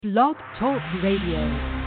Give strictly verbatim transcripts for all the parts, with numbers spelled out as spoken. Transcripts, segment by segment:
Blog Talk Radio.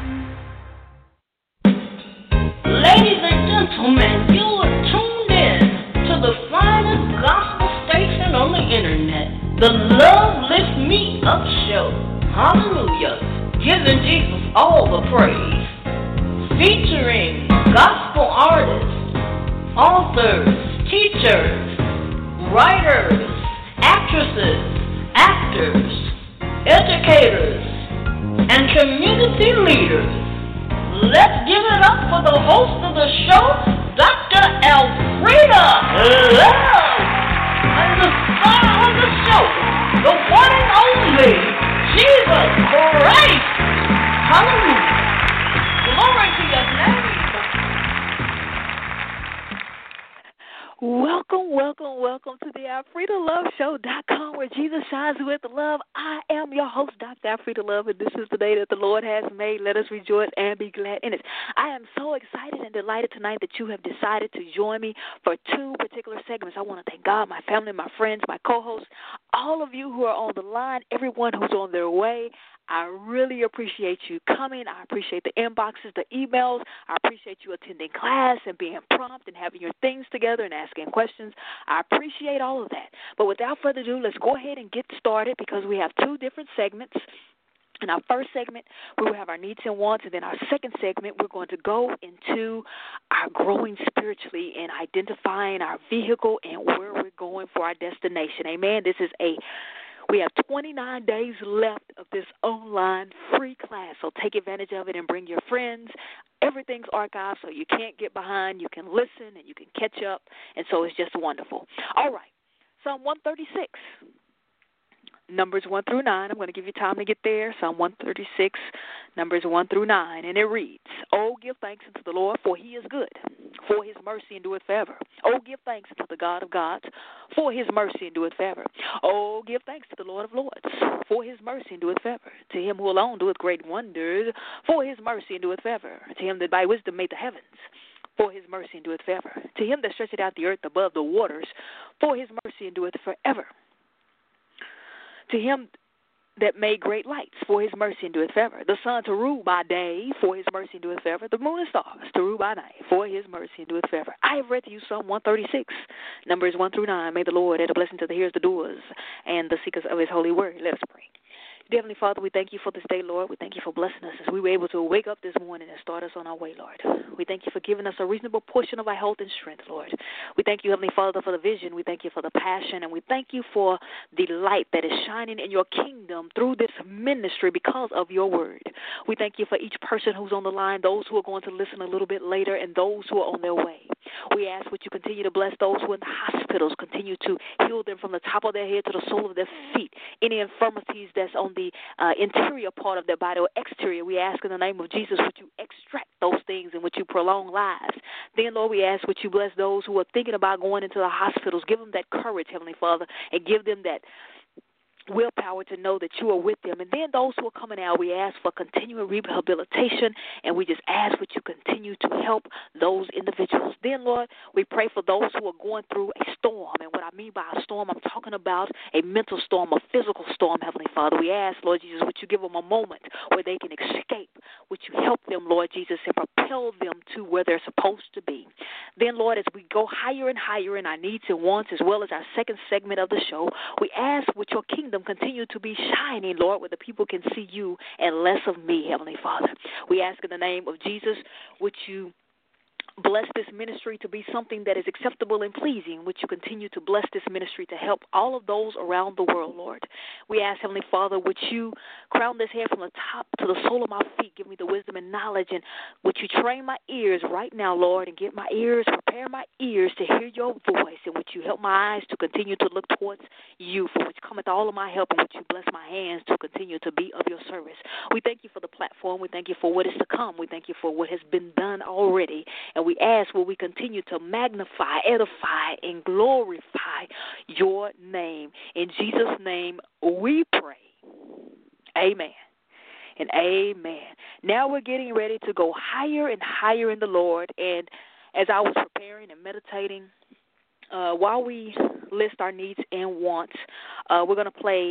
Ladies and gentlemen, you are tuned in to the finest gospel station on the internet, the Love Lift Me Up Show. Hallelujah. Giving Jesus all the praise. Featuring gospel artists, authors, teachers, writers, actresses, actors, educators, and community leaders. Let's give it up for the host of the show, Doctor Elfrida Love, and the star of the show, the one and only Jesus Christ. Hallelujah. Glory to your name. Welcome, welcome, welcome to the Alfreda Love Show dot com, where Jesus shines with love. I am your host, Doctor Alfreda Love, and this is the day that the Lord has made. Let us rejoice and be glad in it. I am so excited and delighted tonight that you have decided to join me for two particular segments. I want to thank God, my family, my friends, my co-hosts, all of you who are on the line, everyone who's on their way. I really appreciate you coming. I appreciate the inboxes, the emails. I appreciate you attending class and being prompt and having your things together and asking questions. I appreciate all of that. But without further ado, let's go ahead and get started because we have two different segments. In our first segment, we will have our needs and wants, and then our second segment, we're going to go into our growing spiritually and identifying our vehicle and where we're going for our destination. Amen. This is a We have twenty-nine days left of this online free class, so take advantage of it and bring your friends. Everything's archived, so you can't get behind. You can listen and you can catch up, and so it's just wonderful. All right, Psalm one thirty-six. Numbers one through nine. I'm going to give you time to get there. Psalm one thirty-six, Numbers one through nine. And it reads, Oh, give thanks unto the Lord, for he is good, for his mercy endureth forever. Oh, give thanks unto the God of gods, for his mercy endureth forever. Oh, give thanks to the Lord of lords, for his mercy endureth forever. To him who alone doeth great wonders, for his mercy endureth forever. To him that by wisdom made the heavens, for his mercy endureth forever. To him that stretcheth out the earth above the waters, for his mercy endureth forever. To him that made great lights, for his mercy endureth forever. The sun to rule by day, for his mercy endureth forever. The moon and stars to rule by night, for his mercy endureth forever. I have read to you Psalm one thirty-six, Numbers one through nine. May the Lord add a blessing to the hearers, the doers, and the seekers of his holy word. Let us pray. Dear Heavenly Father, we thank you for this day, Lord. We thank you for blessing us as we were able to wake up this morning and start us on our way, Lord. We thank you for giving us a reasonable portion of our health and strength, Lord. We thank you, Heavenly Father, for the vision. We thank you for the passion, and we thank you for the light that is shining in your kingdom through this ministry because of your word. We thank you for each person who's on the line, those who are going to listen a little bit later, and those who are on their way. We ask that you continue to bless those who are in the hospitals, continue to heal them from the top of their head to the sole of their feet. Any infirmities that's on the uh, interior part of their body or exterior, we ask in the name of Jesus, would you extract those things and would you prolong lives? Then, Lord, we ask would you bless those who are thinking about going into the hospitals. Give them that courage, Heavenly Father, and give them that willpower to know that you are with them. And then those who are coming out, we ask for continual rehabilitation, and we just ask that you continue to help those individuals. Then, Lord, we pray for those who are going through a storm. And what I mean by a storm, I'm talking about a mental storm, a physical storm, Heavenly Father. We ask, Lord Jesus, would you give them a moment where they can escape? Would you help them, Lord Jesus, and propel them to where they're supposed to be? Then, Lord, as we go higher and higher in our needs and wants, as well as our second segment of the show, we ask with your kingdom continue to be shining, Lord, where the people can see you and less of me, Heavenly Father. We ask in the name of Jesus, would you bless this ministry to be something that is acceptable and pleasing. Would you continue to bless this ministry to help all of those around the world, Lord? We ask, Heavenly Father, would you crown this hair from the top to the sole of my feet? Give me the wisdom and knowledge, and would you train my ears right now, Lord, and get my ears, prepare my ears to hear your voice, and would you help my eyes to continue to look towards you, for which cometh all of my help, and would you bless my hands to continue to be of your service. We thank you for the platform. We thank you for what is to come. We thank you for what has been done already, and we ask will we continue to magnify, edify, and glorify your name. In Jesus' name we pray. Amen and amen. Now we're getting ready to go higher and higher in the Lord. And as I was preparing and meditating, uh, while we list our needs and wants, uh, we're going to play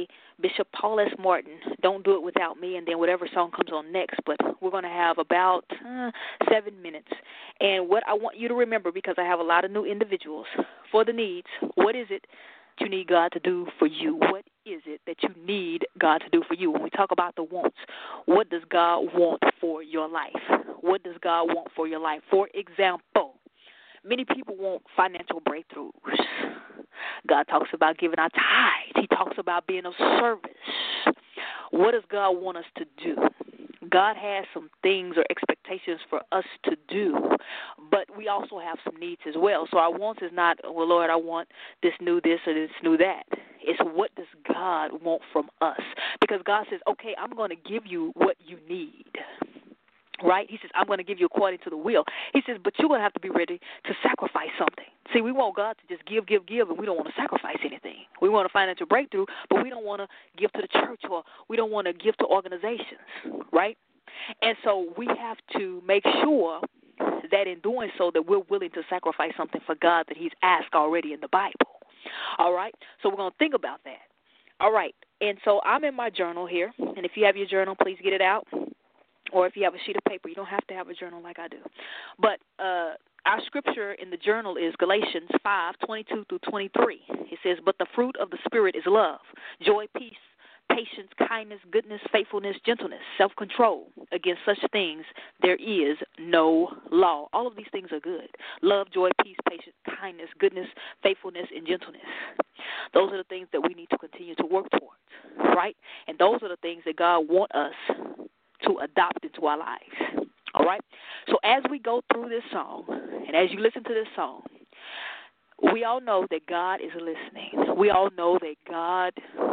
Bishop Paul S. Martin, Don't Do It Without Me, and then whatever song comes on next. But we're going to have about uh, seven minutes. And what I want you to remember, because I have a lot of new individuals, for the needs, what is it you need God to do for you? What is it that you need God to do for you? When we talk about the wants, what does God want for your life? What does God want for your life? For example, many people want financial breakthroughs. God talks about giving our tithe. He talks about being of service. What does God want us to do? God has some things or expectations for us to do, but we also have some needs as well. So our wants is not, well, Lord, I want this new this or this new that. It's what does God want from us? Because God says, okay, I'm going to give you what you need. Right? He says, I'm going to give you according to the will. He says, but you're going to have to be ready to sacrifice something. See, we want God to just give, give, give, and we don't want to sacrifice anything. We want a financial breakthrough, but we don't want to give to the church, or we don't want to give to organizations, right? And so we have to make sure that in doing so that we're willing to sacrifice something for God that he's asked already in the Bible. All right? So we're going to think about that. All right. And so I'm in my journal here, and if you have your journal, please get it out. Or if you have a sheet of paper, you don't have to have a journal like I do. But uh, our scripture in the journal is Galatians five, twenty-two through twenty-three. It says, but the fruit of the Spirit is love, joy, peace, patience, kindness, goodness, faithfulness, gentleness, self-control. Against such things there is no law. All of these things are good. Love, joy, peace, patience, kindness, goodness, faithfulness, and gentleness. Those are the things that we need to continue to work towards, right? And those are the things that God wants us to adopt into our lives. All right? So as we go through this song, and as you listen to this song, we all know that God is listening. We all know that God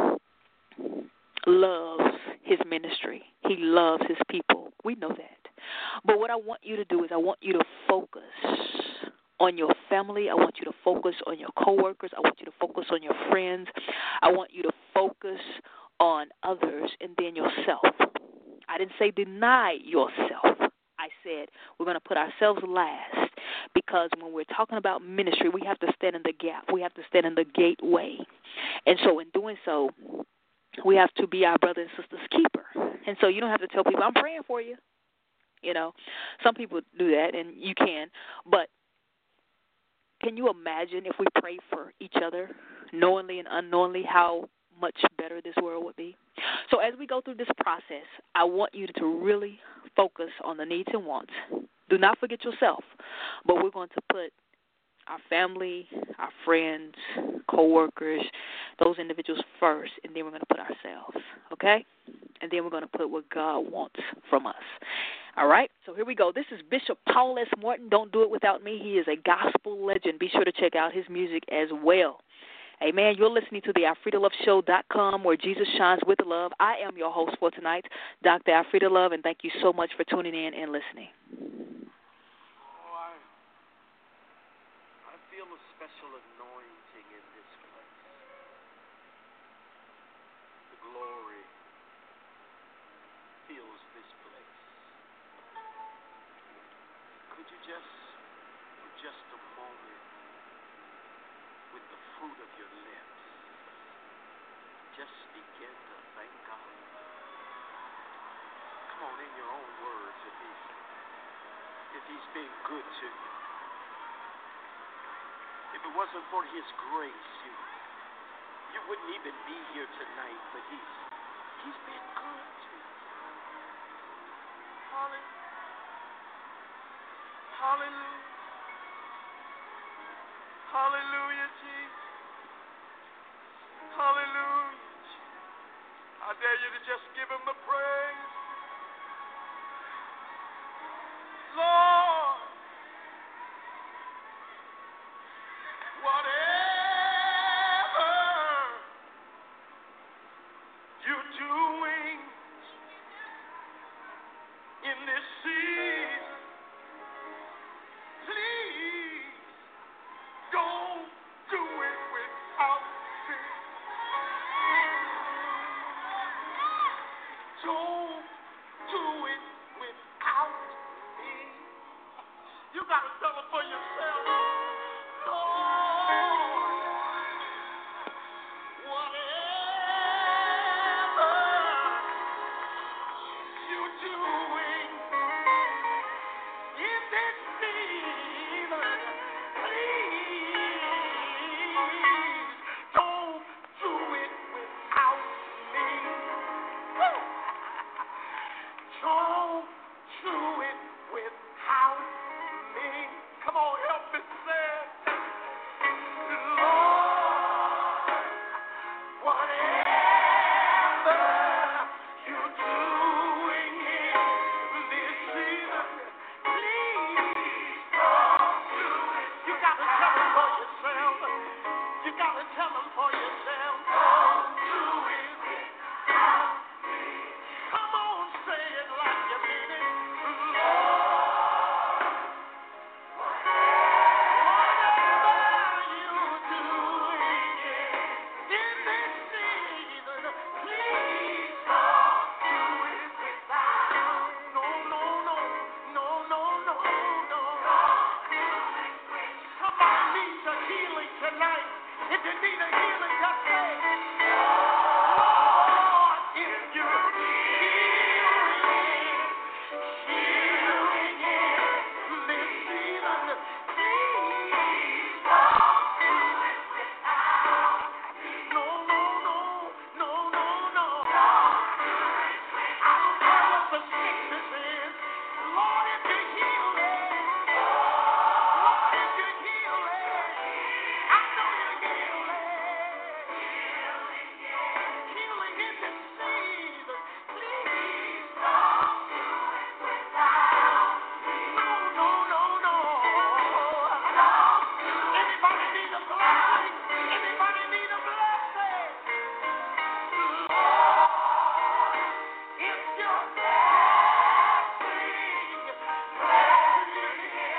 loves his ministry. He loves his people. We know that. But what I want you to do is I want you to focus on your family. I want you to focus on your coworkers. I want you to focus on your friends. I want you to focus on others and then yourself. I didn't say deny yourself. I said we're going to put ourselves last, because when we're talking about ministry, we have to stand in the gap. We have to stand in the gateway. And so in doing so, we have to be our brother and sister's keeper. And so you don't have to tell people, I'm praying for you. You know, some people do that, and you can. But can you imagine if we pray for each other, knowingly and unknowingly, how much better this world would be? So as we go through this process, I want you to really focus on the needs and wants. Do not forget yourself, but we're going to put our family, our friends, co-workers, those individuals first, and then we're going to put ourselves, okay? And then we're going to put what God wants from us. All right? So here we go. This is Bishop Paul S. Martin. Don't do it without me. He is a gospel legend. Be sure to check out his music as well. Amen. You're listening to the Alfreda Love Show dot com, where Jesus shines with love. I am your host for tonight, Doctor Alfreda Love, and thank you so much for tuning in and listening. Oh, I, I feel a special anointing in this place. The glory fills this place. Could you just, for just a moment, with the fruit of your lips, just begin to thank God? Come on, in your own words, if he's, if he's been good to you. If it wasn't for his grace, you, you wouldn't even be here tonight, but he's, he's been good to you. Hallelujah. Hallelujah. Hallelujah, Jesus. Hallelujah. I dare you to just give him the praise. Lord, whatever you're doing in this season, please don't do it without me. Don't do it without me. You got to tell it for yourself. Lord, whatever doing in this season? Please don't do it without me. Don't do it without me. Come on, help me say, Lord, whatever you're doing in this season, please don't do it. You got to tell them for yourself. You got to tell them for yourself. Don't do it without me. Come on, say it like you mean it. Lord, whatever you're doing in this season, please don't do it without. No, no, no, no, no, no, no. Somebody needs a healing tonight. If you need a healing, just say, Lord, if you're healing, healing in this season, please don't do it without. No, no, no, no, no, no. I don't care what the sickness is. Lord, if you're healing, Lord, if you're healing, I know you're healing. Healing in this season, please don't do it without me. No, no, no, no. Anybody need a blessing? Anybody need a blessing? Lord, if you're blessing, blessing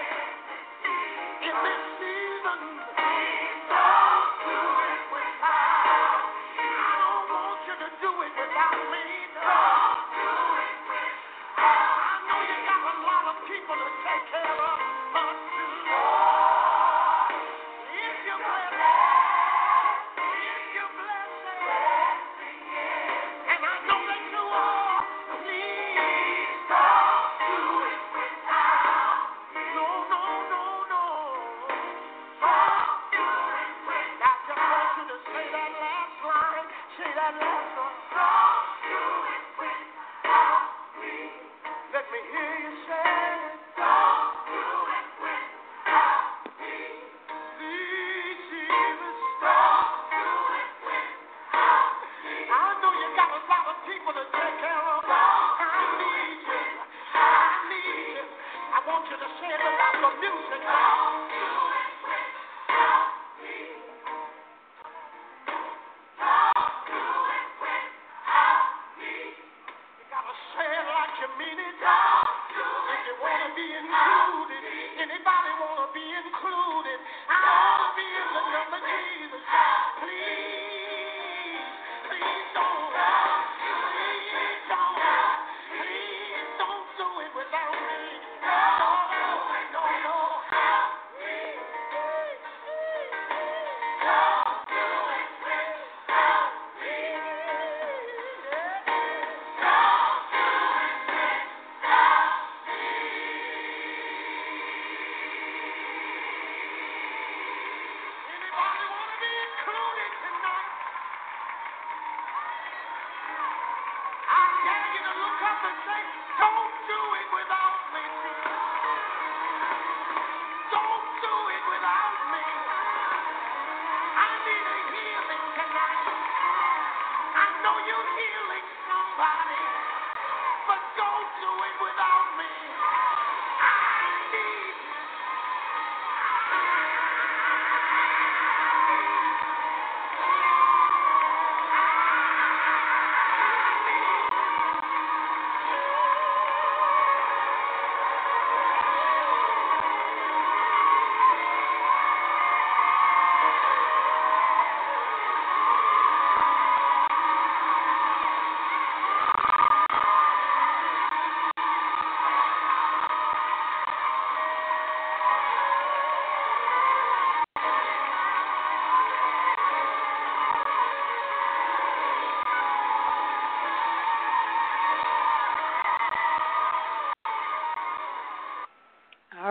in this season, please don't do it without. I don't want you to do it without me. Don't do it without. I know you got a lot of people to take care of, but Lord, if you're blessing, if you're blessing, and I know that you are, please don't do it without. No, no, no, no. Don't do it without. I just want you to say that last line. Say that last line. Don't do it without me. Let me hear you say it. Don't do it without me. Please, Jesus, don't do it without me. I know you got a lot of people to take care of. I need you. I need you. I want you to say it without the music. Don't do it without me. Don't do it without me. You gotta say it like you mean it. Don't do it. If you wanna be included, anybody wanna be included? I wanna be in the number Jesus. Please, please don't. Please don't. Please don't do it without me. No, no, no. Don't do it without me. Don't do it without me. Anybody wanna be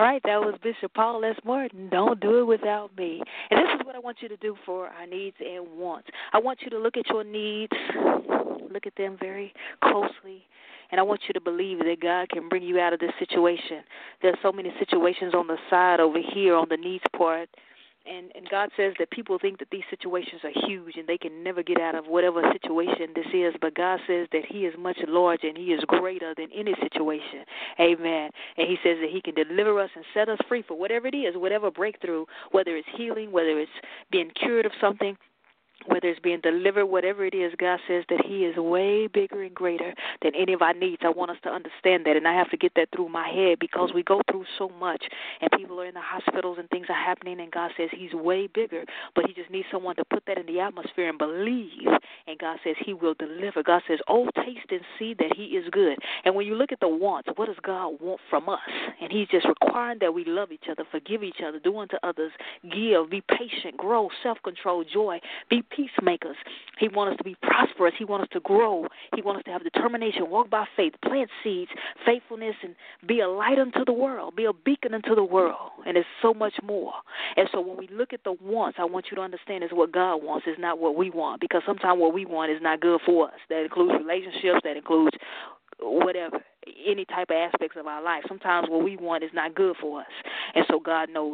right, that was Bishop Paul S. Martin. Don't do it without me. And this is what I want you to do for our needs and wants. I want you to look at your needs, look at them very closely, and I want you to believe that God can bring you out of this situation. There are so many situations on the side over here on the needs part. And, and God says that people think that these situations are huge and they can never get out of whatever situation this is. But God says that he is much larger and he is greater than any situation. Amen. And he says that he can deliver us and set us free for whatever it is, whatever breakthrough, whether it's healing, whether it's being cured of something, whether it's being delivered, whatever it is. God says that he is way bigger and greater than any of our needs. I want us to understand that, and I have to get that through my head because we go through so much, and people are in the hospitals and things are happening, and God says he's way bigger, but he just needs someone to put that in the atmosphere and believe, and God says he will deliver. God says, oh, taste and see that he is good. And when you look at the wants, what does God want from us? And he's just requiring that we love each other, forgive each other, do unto others, give, be patient, grow, self-control, joy, be peacemakers. He wants us to be prosperous. He wants us to grow. He wants us to have determination, walk by faith, plant seeds, faithfulness, and be a light unto the world, be a beacon unto the world. And there's so much more. And so when we look at the wants, I want you to understand is what God wants is not what we want, because sometimes what we want is not good for us. That includes relationships. That includes whatever, any type of aspects of our life. Sometimes what we want is not good for us. And so God knows,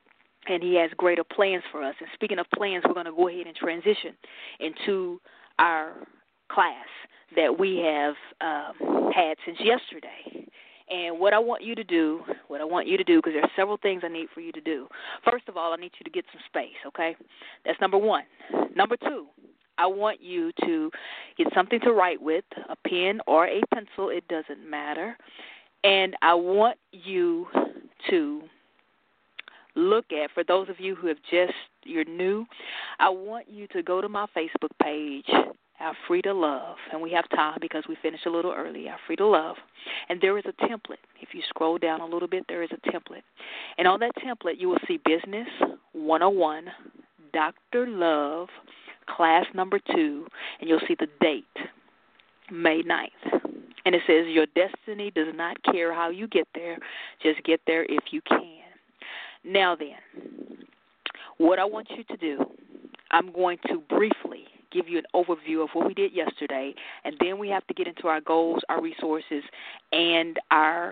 and he has greater plans for us. And speaking of plans, we're going to go ahead and transition into our class that we have um, had since yesterday. And what I want you to do, what I want you to do, because there are several things I need for you to do. First of all, I need you to get some space, okay? That's number one. Number two, I want you to get something to write with, a pen or a pencil, it doesn't matter. And I want you to look at, for those of you who have just, you're new, I want you to go to my Facebook page, Afrida Love, and we have time because we finished a little early, Afrida Love, and there is a template. If you scroll down a little bit, there is a template. And on that template, you will see Business one oh one, Doctor Love, class number two, and you'll see the date, May ninth. And it says, your destiny does not care how you get there, just get there if you can. Now then, what I want you to do, I'm going to briefly give you an overview of what we did yesterday, and then we have to get into our goals, our resources, and our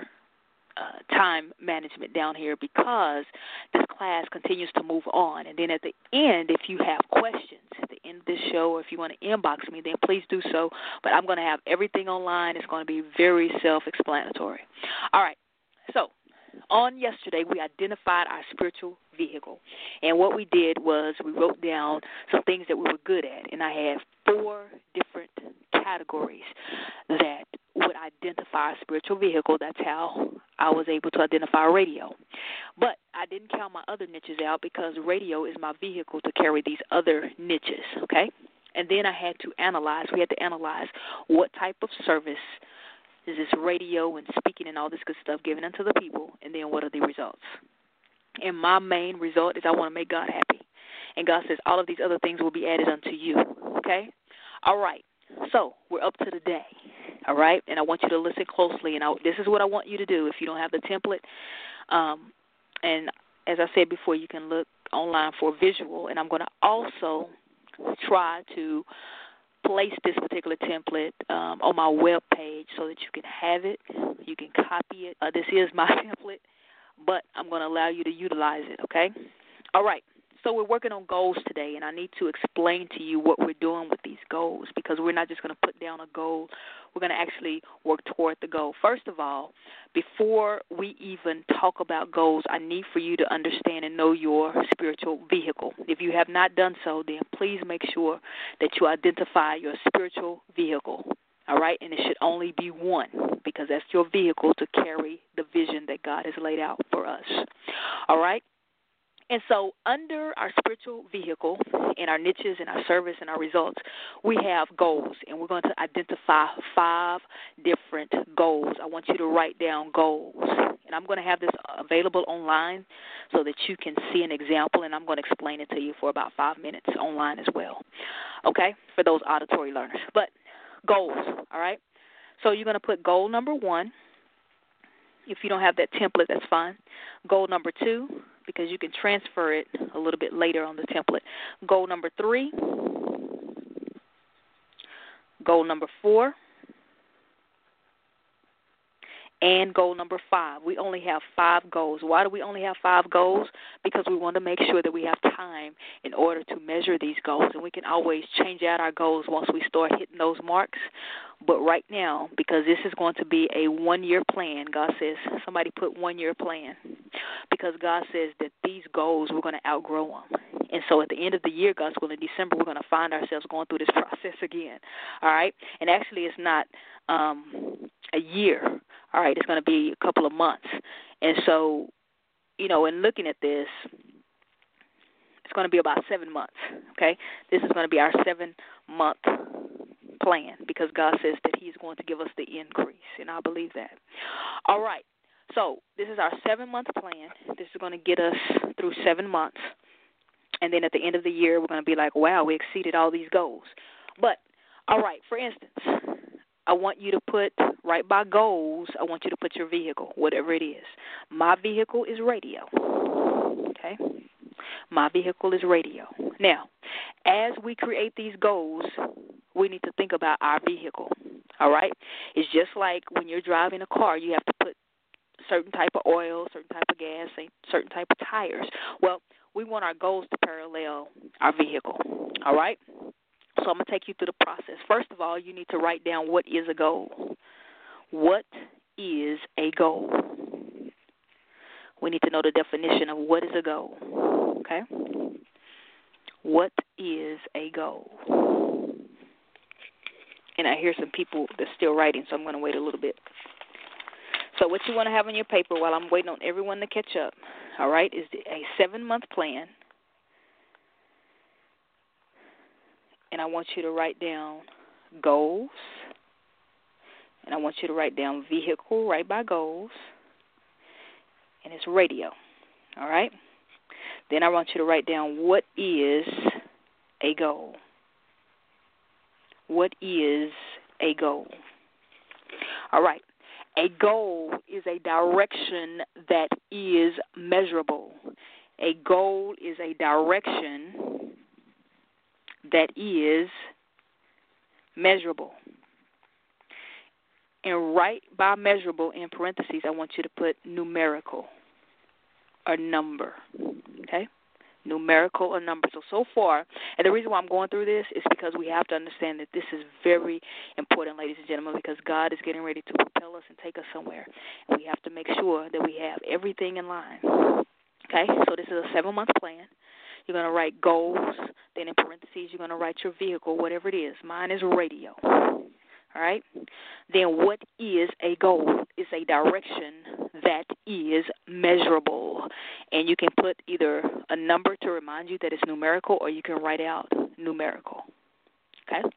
uh, time management down here because this class continues to move on. And then at the end, if you have questions at the end of this show, or if you want to inbox me, then please do so. But I'm going to have everything online. It's going to be very self-explanatory. All right, so on yesterday, we identified our spiritual vehicle. And what we did was we wrote down some things that we were good at. And I have four different categories that would identify our spiritual vehicle. That's how I was able to identify radio. But I didn't count my other niches out because radio is my vehicle to carry these other niches, okay? And then I had to analyze. We had to analyze what type of service is this radio and speaking and all this good stuff given unto the people, and then what are the results? And my main result is I want to make God happy. And God says all of these other things will be added unto you, okay? All right, so we're up to the day, all right? And I want you to listen closely, and I, this is what I want you to do if you don't have the template. Um, and as I said before, you can look online for visual, and I'm going to also try to place this particular template um, on my web page so that you can have it, you can copy it. Uh, this is my template, but I'm going to allow you to utilize it, okay? All right, so we're working on goals today, and I need to explain to you what we're doing with these goals because we're not just going to put down a goal. We're going to actually work toward the goal. First of all, before we even talk about goals, I need for you to understand and know your spiritual vehicle. If you have not done so, then please make sure that you identify your spiritual vehicle, all right? And it should only be one because that's your vehicle to carry the vision that God has laid out for us, all right? And so under our spiritual vehicle and our niches and our service and our results, we have goals, and we're going to identify five different goals. I want you to write down goals, and I'm going to have this available online so that you can see an example, and I'm going to explain it to you for about five minutes online as well, okay, for those auditory learners. But goals, all right? So you're going to put goal number one, If you don't have that template, that's fine. Goal number two, because you can transfer it a little bit later on the template. Goal number three. Goal number four. And goal number five. We only have five goals. Why do we only have five goals? Because we want to make sure that we have time in order to measure these goals. And we can always change out our goals once we start hitting those marks. But right now, because this is going to be a one-year plan, God says, somebody put one-year plan. Because God says that these goals, we're going to outgrow them. And so at the end of the year, God's willing, in December, we're going to find ourselves going through this process again. All right? And actually, it's not um, a year. All right, it's going to be a couple of months. And so, you know, in looking at this, it's going to be about seven months, okay? This is going to be our seven-month plan because God says that he's going to give us the increase, and I believe that. All right, so this is our seven-month plan. This is going to get us through seven months, and then at the end of the year, we're going to be like, wow, we exceeded all these goals. But, all right, for instance, I want you to put, right by goals, I want you to put your vehicle, whatever it is. My vehicle is radio, okay? My vehicle is radio. Now, as we create these goals, we need to think about our vehicle, all right? It's just like when you're driving a car, you have to put certain type of oil, certain type of gas, certain type of tires. Well, we want our goals to parallel our vehicle, all right? So I'm going to take you through the process. First of all, you need to write down what is a goal. What is a goal? We need to know the definition of what is a goal, okay? What is a goal? And I hear some people that's still writing, so I'm going to wait a little bit. So what you want to have on your paper while I'm waiting on everyone to catch up, all right, is a seven-month plan. And I want you to write down goals. And I want you to write down vehicle, right by goals. And it's radio. All right? Then I want you to write down what is a goal. What is a goal? All right. A goal is a direction that is measurable. A goal is a direction that is measurable. And right by measurable in parentheses, I want you to put numerical or number, okay? Numerical or number. So, so far, and the reason why I'm going through this is because we have to understand that this is very important, ladies and gentlemen, because God is getting ready to propel us and take us somewhere. And we have to make sure that we have everything in line, okay? So this is a seven-month plan. You're going to write goals. Then in parentheses, you're going to write your vehicle, whatever it is. Mine is radio. All right? Then what is a goal? It's a direction that is measurable. And you can put either a number to remind you that it's numerical, or you can write out numerical. Okay?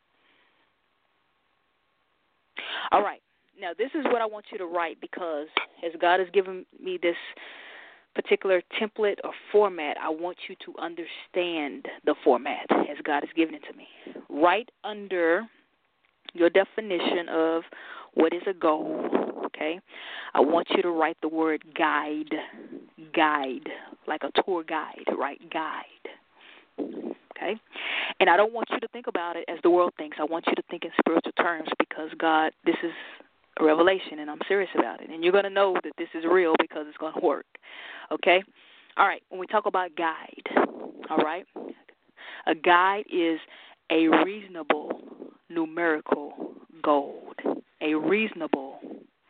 All right. Now, this is what I want you to write because as God has given me this particular template or format, I want you to understand the format as God has given it to me. Right under your definition of what is a goal, okay, I want you to write the word guide, guide, like a tour guide, right, guide, okay? And I don't want you to think about it as the world thinks. I want you to think in spiritual terms because, God, this is a revelation, and I'm serious about it. And you're going to know that this is real because it's going to work. Okay? All right. When we talk about guide, all right, a guide is a reasonable numerical goal. A reasonable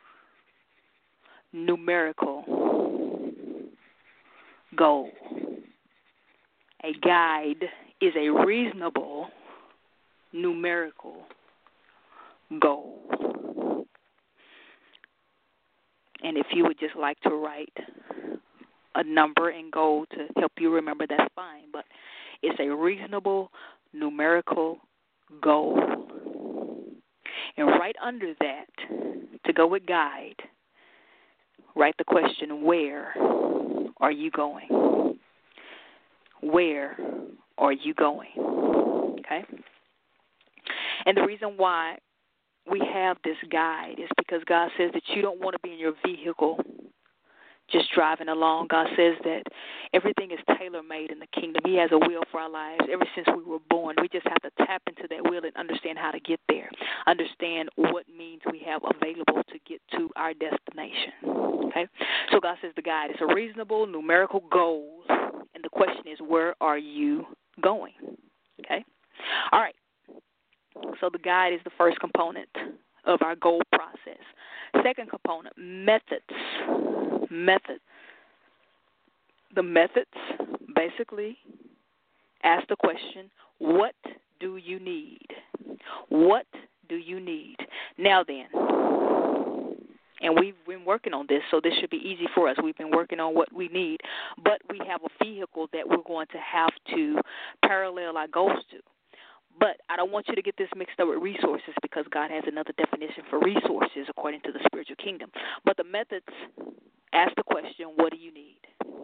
numerical goal. A guide is a reasonable numerical goal. And if you would just like to write a number and goal to help you remember, that's fine. But it's a reasonable numerical goal. And right under that, to go with guide, write the question, where are you going? Where are you going? Okay? And the reason why we have this guide is because God says that you don't want to be in your vehicle just driving along. God says that everything is tailor-made in the kingdom. He has a will for our lives ever since we were born. We just have to tap into that will and understand how to get there, understand what means we have available to get to our destination. Okay? So God says the guide is a reasonable numerical goal, and the question is, where are you going? Okay? All right. So the guide is the first component of our goal process. Second component, methods. Method. The methods basically ask the question, what do you need? What do you need? Now then, and we've been working on this, so this should be easy for us. We've been working on what we need, but we have a vehicle that we're going to have to parallel our goals to. But I don't want you to get this mixed up with resources because God has another definition for resources according to the spiritual kingdom. But the methods ask the question, what do you need?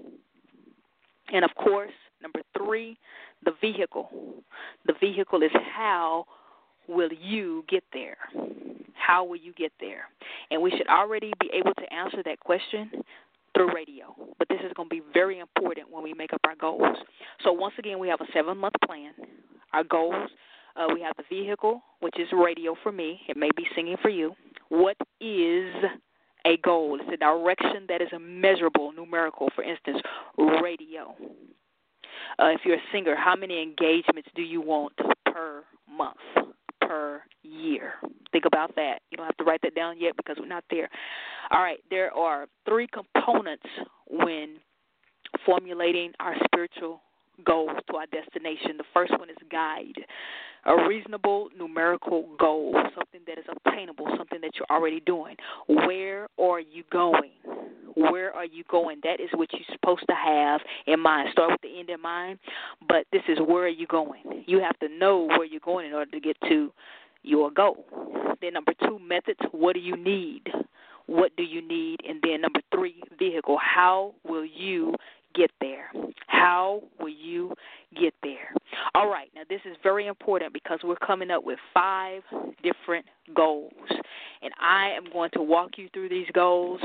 And, of course, number three, the vehicle. The vehicle is how will you get there? How will you get there? And we should already be able to answer that question through radio. But this is going to be very important when we make up our goals. So, once again, we have a seven-month plan. Our goals, uh, we have the vehicle, which is radio for me. It may be singing for you. What is a goal? It's a direction that is measurable, numerical. For instance, radio. Uh, if you're a singer, how many engagements do you want per month, per year? Think about that. You don't have to write that down yet because we're not there. All right, there are three components when formulating our spiritual goals to our destination. The first one is guide, a reasonable numerical goal, something that is obtainable, something that you're already doing. Where are you going? Where are you going? That is what you're supposed to have in mind. Start with the end in mind, but this is where are you going. You have to know where you're going in order to get to your goal. Then number two, methods. What do you need? What do you need? And then number three, vehicle. How will you get there? How will you get there? All right, now this is very important because we're coming up with five different goals, and I am going to walk you through these goals.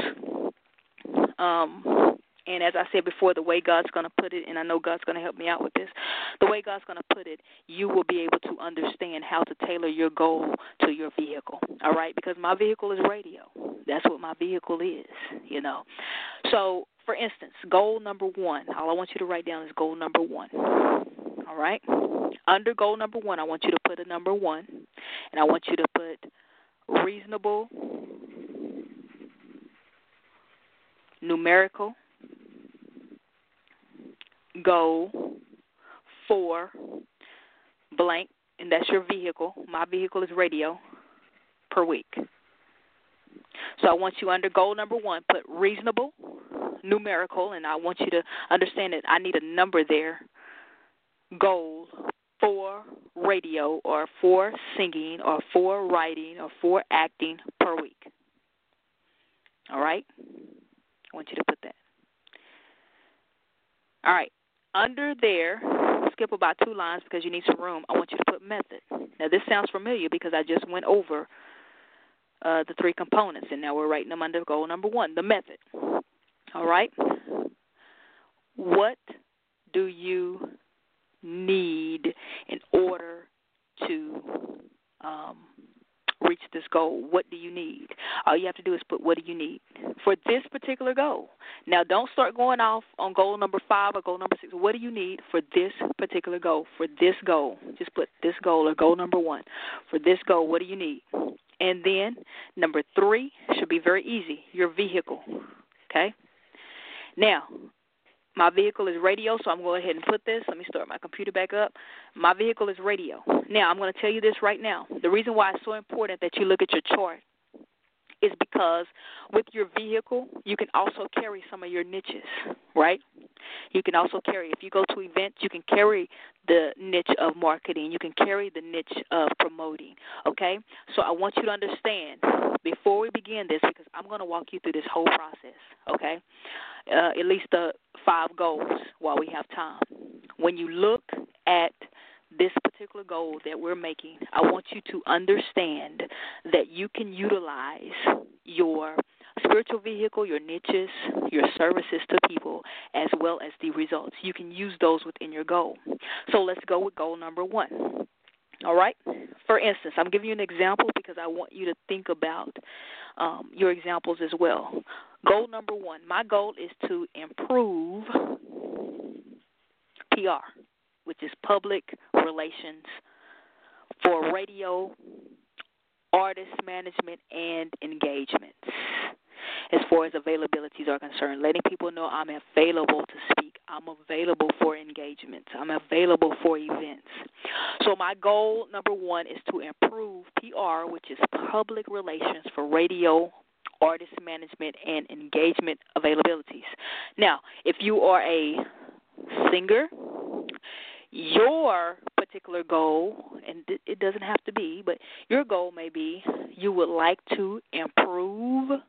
Um, and as I said before, the way God's going to put it, and I know God's going to help me out with this, the way God's going to put it, you will be able to understand how to tailor your goal to your vehicle, all right? Because my vehicle is radio. That's what my vehicle is, you know. So, for instance, goal number one, all I want you to write down is goal number one, all right? Under goal number one, I want you to put a number one, and I want you to put reasonable, numerical, goal for blank, and that's your vehicle. My vehicle is radio per week. So I want you under goal number one, put reasonable, numerical, and I want you to understand that I need a number there, goal for radio or for singing or for writing or for acting per week. All right? I want you to put that. All right. Under there, skip about two lines because you need some room, I want you to put method. Now, this sounds familiar because I just went over uh, the three components, and now we're writing them under goal number one, the method. All right? What do you need in order to um, reach this goal? What do you need? All you have to do is put what do you need for this particular goal. Now, don't start going off on goal number five or goal number six. What do you need for this particular goal? For this goal, just put this goal or goal number one. For this goal, what do you need? And then number three should be very easy, your vehicle, okay? Now, my vehicle is radio, so I'm going to go ahead and put this. Let me start my computer back up. My vehicle is radio. Now, I'm going to tell you this right now. The reason why it's so important that you look at your chart is because with your vehicle, you can also carry some of your niches, right? You can also carry, if you go to events, you can carry the niche of marketing. You can carry the niche of promoting, okay? So I want you to understand, before we begin this, because I'm going to walk you through this whole process, okay, uh, at least the five goals while we have time. When you look at this particular goal that we're making, I want you to understand that you can utilize your spiritual vehicle, your niches, your services to people, as well as the results. You can use those within your goal. So let's go with goal number one. All right? For instance, I'm giving you an example because I want you to think about um, your examples as well. Goal number one, my goal is to improve P R, which is public relations for radio, artist management, and engagements. As far as availabilities are concerned, letting people know I'm available to speak. I'm available for engagements. I'm available for events. So my goal, number one, is to improve P R, which is public relations for radio, artist management, and engagement availabilities. Now, if you are a singer, your particular goal, and it doesn't have to be, but your goal may be you would like to improve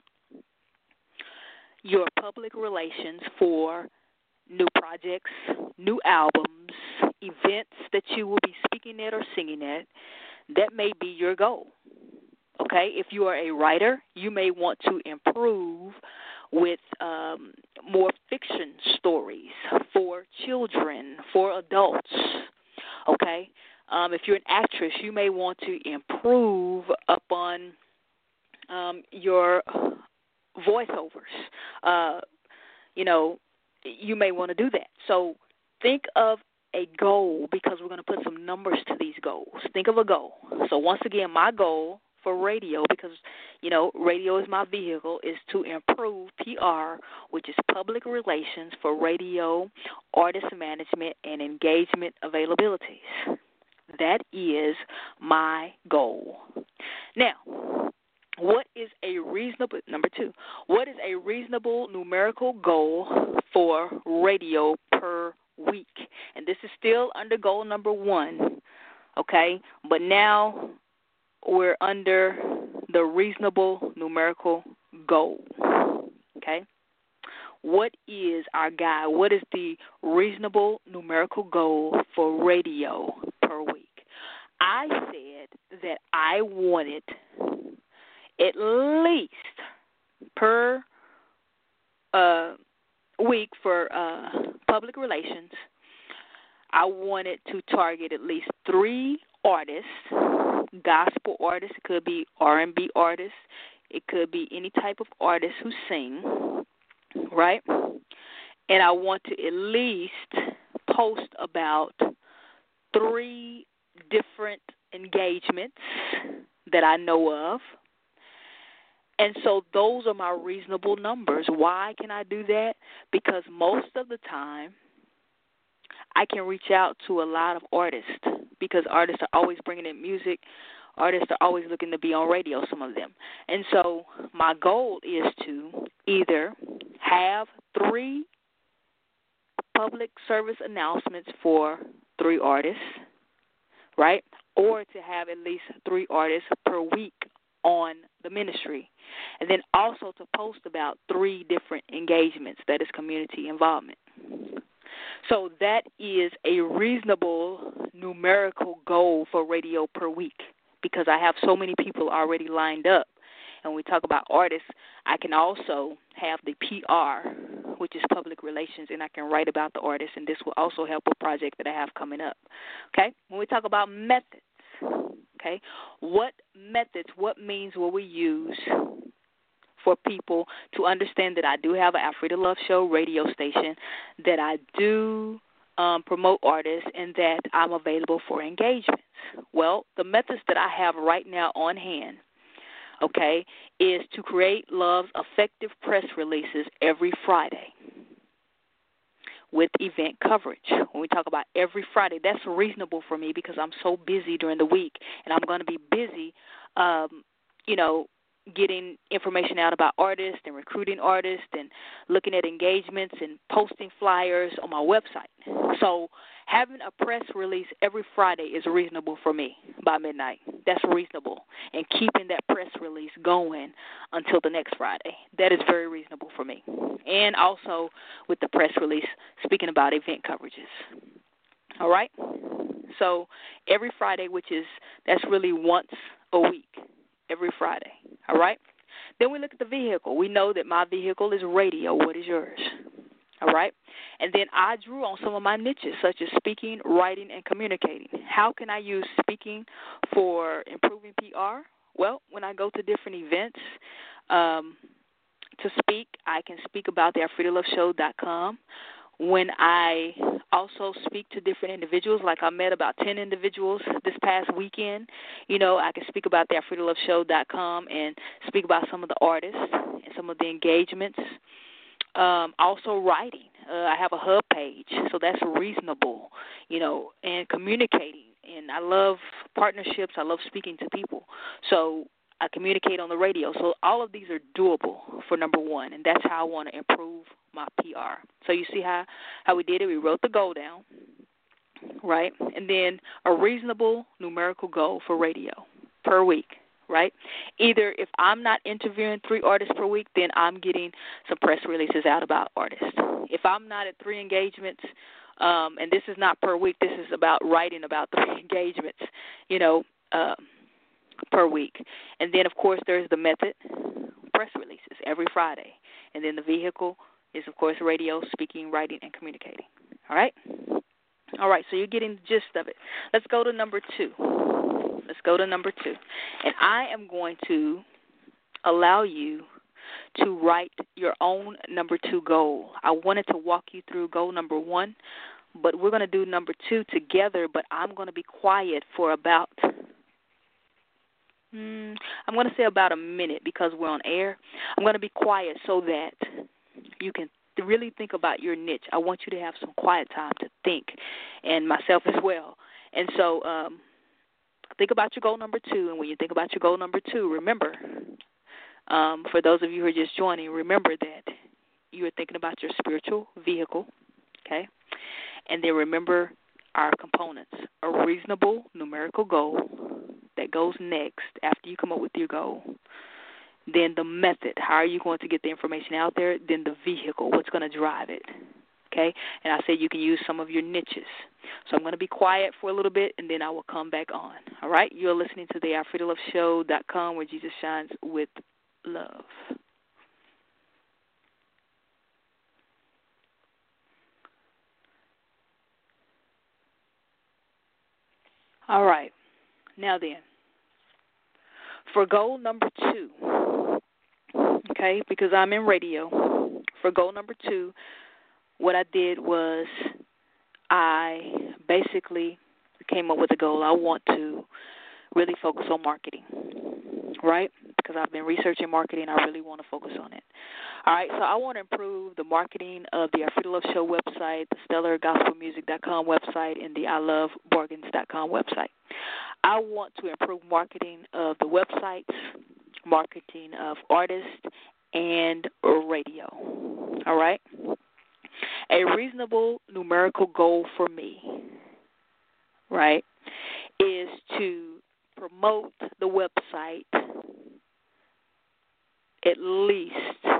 your public relations for new projects, new albums, events that you will be speaking at or singing at. That may be your goal. Okay? If you are a writer, you may want to improve with um, more fiction stories for children, for adults. Okay? Um, if you're an actress, you may want to improve upon um, your voiceovers. Uh, you know, you may want to do that. So think of a goal, because we're going to put some numbers to these goals. Think of a goal. So once again, my goal for radio, because, you know, radio is my vehicle, is to improve P R, which is public relations for radio, artist management, and engagement availabilities. That is my goal. Now, what is a reasonable, number two, what is a reasonable numerical goal for radio per week? And this is still under goal number one, okay? But now we're under the reasonable numerical goal, okay? What is our guide? What is the reasonable numerical goal for radio per week? I said that I wanted at least per uh, week for uh, public relations, I wanted to target at least three artists, gospel artists. It could be R and B artists. It could be any type of artist who sing, right? And I want to at least post about three different engagements that I know of. And so those are my reasonable numbers. Why can I do that? Because most of the time I can reach out to a lot of artists, because artists are always bringing in music. Artists are always looking to be on radio, some of them. And so my goal is to either have three public service announcements for three artists, right, or to have at least three artists per week on the ministry, and then also to post about three different engagements, that is community involvement. So that is a reasonable numerical goal for radio per week, because I have so many people already lined up. And when we talk about artists, I can also have the P R, which is public relations, and I can write about the artist, and this will also help a project that I have coming up. Okay? When we talk about methods, okay, what methods, what means will we use for people to understand that I do have an Alfreda Love Show radio station, that I do um, promote artists, and that I'm available for engagements? Well, the methods that I have right now on hand, okay, is to create Love's effective press releases every Friday with event coverage. When we talk about every Friday, that's reasonable for me because I'm so busy during the week, and I'm going to be busy, um, you know, getting information out about artists and recruiting artists and looking at engagements and posting flyers on my website. So having a press release every Friday is reasonable for me by midnight. That's reasonable. And keeping that press release going until the next Friday, that is very reasonable for me. And also with the press release, speaking about event coverages. All right? So every Friday, which is, that's really once a week, every Friday, all right? Then we look at the vehicle. We know that my vehicle is radio. What is yours? All right? And then I drew on some of my niches, such as speaking, writing, and communicating. How can I use speaking for improving P R? Well, when I go to different events um, to speak, I can speak about the Afrida Love Show dot com. When I also speak to different individuals, like I met about ten individuals this past weekend, you know, I can speak about the Afrida Love Show dot com and speak about some of the artists and some of the engagements. Um, also writing. Uh, I have a hub page, so that's reasonable, you know, and communicating. And I love partnerships. I love speaking to people. So I communicate on the radio. So all of these are doable for number one, and that's how I want to improve my P R. So you see how, how we did it? We wrote the goal down, right? And then a reasonable numerical goal for radio per week, right? Either if I'm not interviewing three artists per week, then I'm getting some press releases out about artists. If I'm not at three engagements, um, and this is not per week, this is about writing about three engagements, you know, uh, per week. And then, of course, there's the method, press releases every Friday. And then the vehicle is, of course, radio, speaking, writing, and communicating. All right? All right, so you're getting the gist of it. Let's go to number two. Let's go to number two. And I am going to allow you to write your own number two goal. I wanted to walk you through goal number one, but we're going to do number two together, but I'm going to be quiet for about, mm, I'm going to say about a minute because we're on air. I'm going to be quiet so that you can really think about your niche. I want you to have some quiet time to think, and myself as well. And so um, think about your goal number two, and when you think about your goal number two, remember, um, for those of you who are just joining, remember that you are thinking about your spiritual vehicle, okay? And then remember our components, a reasonable numerical goal that goes next after you come up with your goal. Then the method, how are you going to get the information out there? Then the vehicle, what's going to drive it, okay? And I said you can use some of your niches. So I'm going to be quiet for a little bit, and then I will come back on, all right? You're listening to the Afrida Love Show dot com, where Jesus shines with love. All right. Now then, for goal number two, okay, because I'm in radio, for goal number two, what I did was I basically came up with a goal. I want to really focus on marketing, right? Because I've been researching marketing. I really want to focus on it. All right, so I want to improve the marketing of the Afrida Love Show website, the stellar gospel music dot com website, and the I love bargains dot com website. I want to improve marketing of the websites, marketing of artists, and radio. All right? A reasonable numerical goal for me, right, is to promote the website at least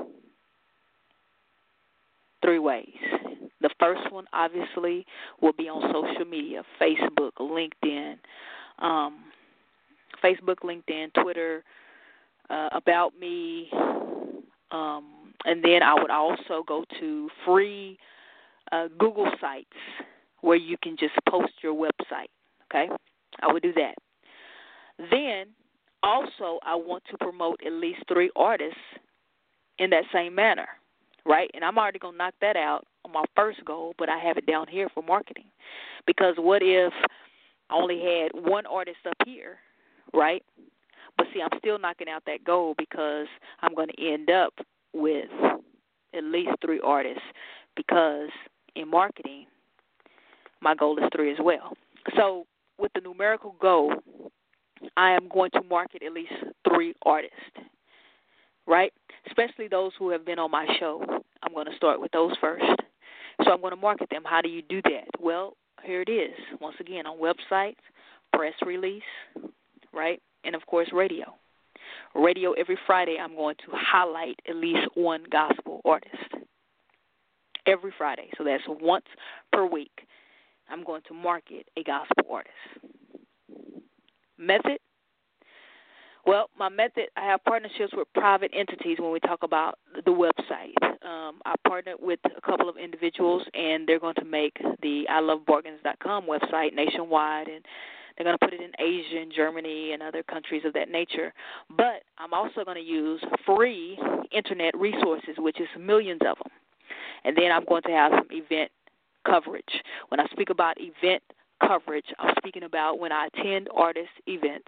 three ways. The first one, obviously, will be on social media, Facebook, LinkedIn, um, Facebook, LinkedIn, Twitter, uh, About Me, um, and then I would also go to free uh, Google sites where you can just post your website, okay? I would do that. Then, also, I want to promote at least three artists in that same manner, right? And I'm already going to knock that out on my first goal, but I have it down here for marketing. Because what if I only had one artist up here, right? But see, I'm still knocking out that goal because I'm going to end up with at least three artists because in marketing, my goal is three as well. So with the numerical goal, I am going to market at least three artists, right? Especially those who have been on my show. I'm going to start with those first. So I'm going to market them. How do you do that? Well, here it is. Once again, on websites, press release, right? And, of course, radio. Radio every Friday, I'm going to highlight at least one gospel artist every Friday. So that's once per week. I'm going to market a gospel artist. Method? Well, my method, I have partnerships with private entities when we talk about the website. Um, I partnered with a couple of individuals, and they're going to make the I love bargains dot com website nationwide, and they're going to put it in Asia and Germany and other countries of that nature. But I'm also going to use free Internet resources, which is millions of them. And then I'm going to have some event coverage. When I speak about event coverage, I'm speaking about when I attend artist events.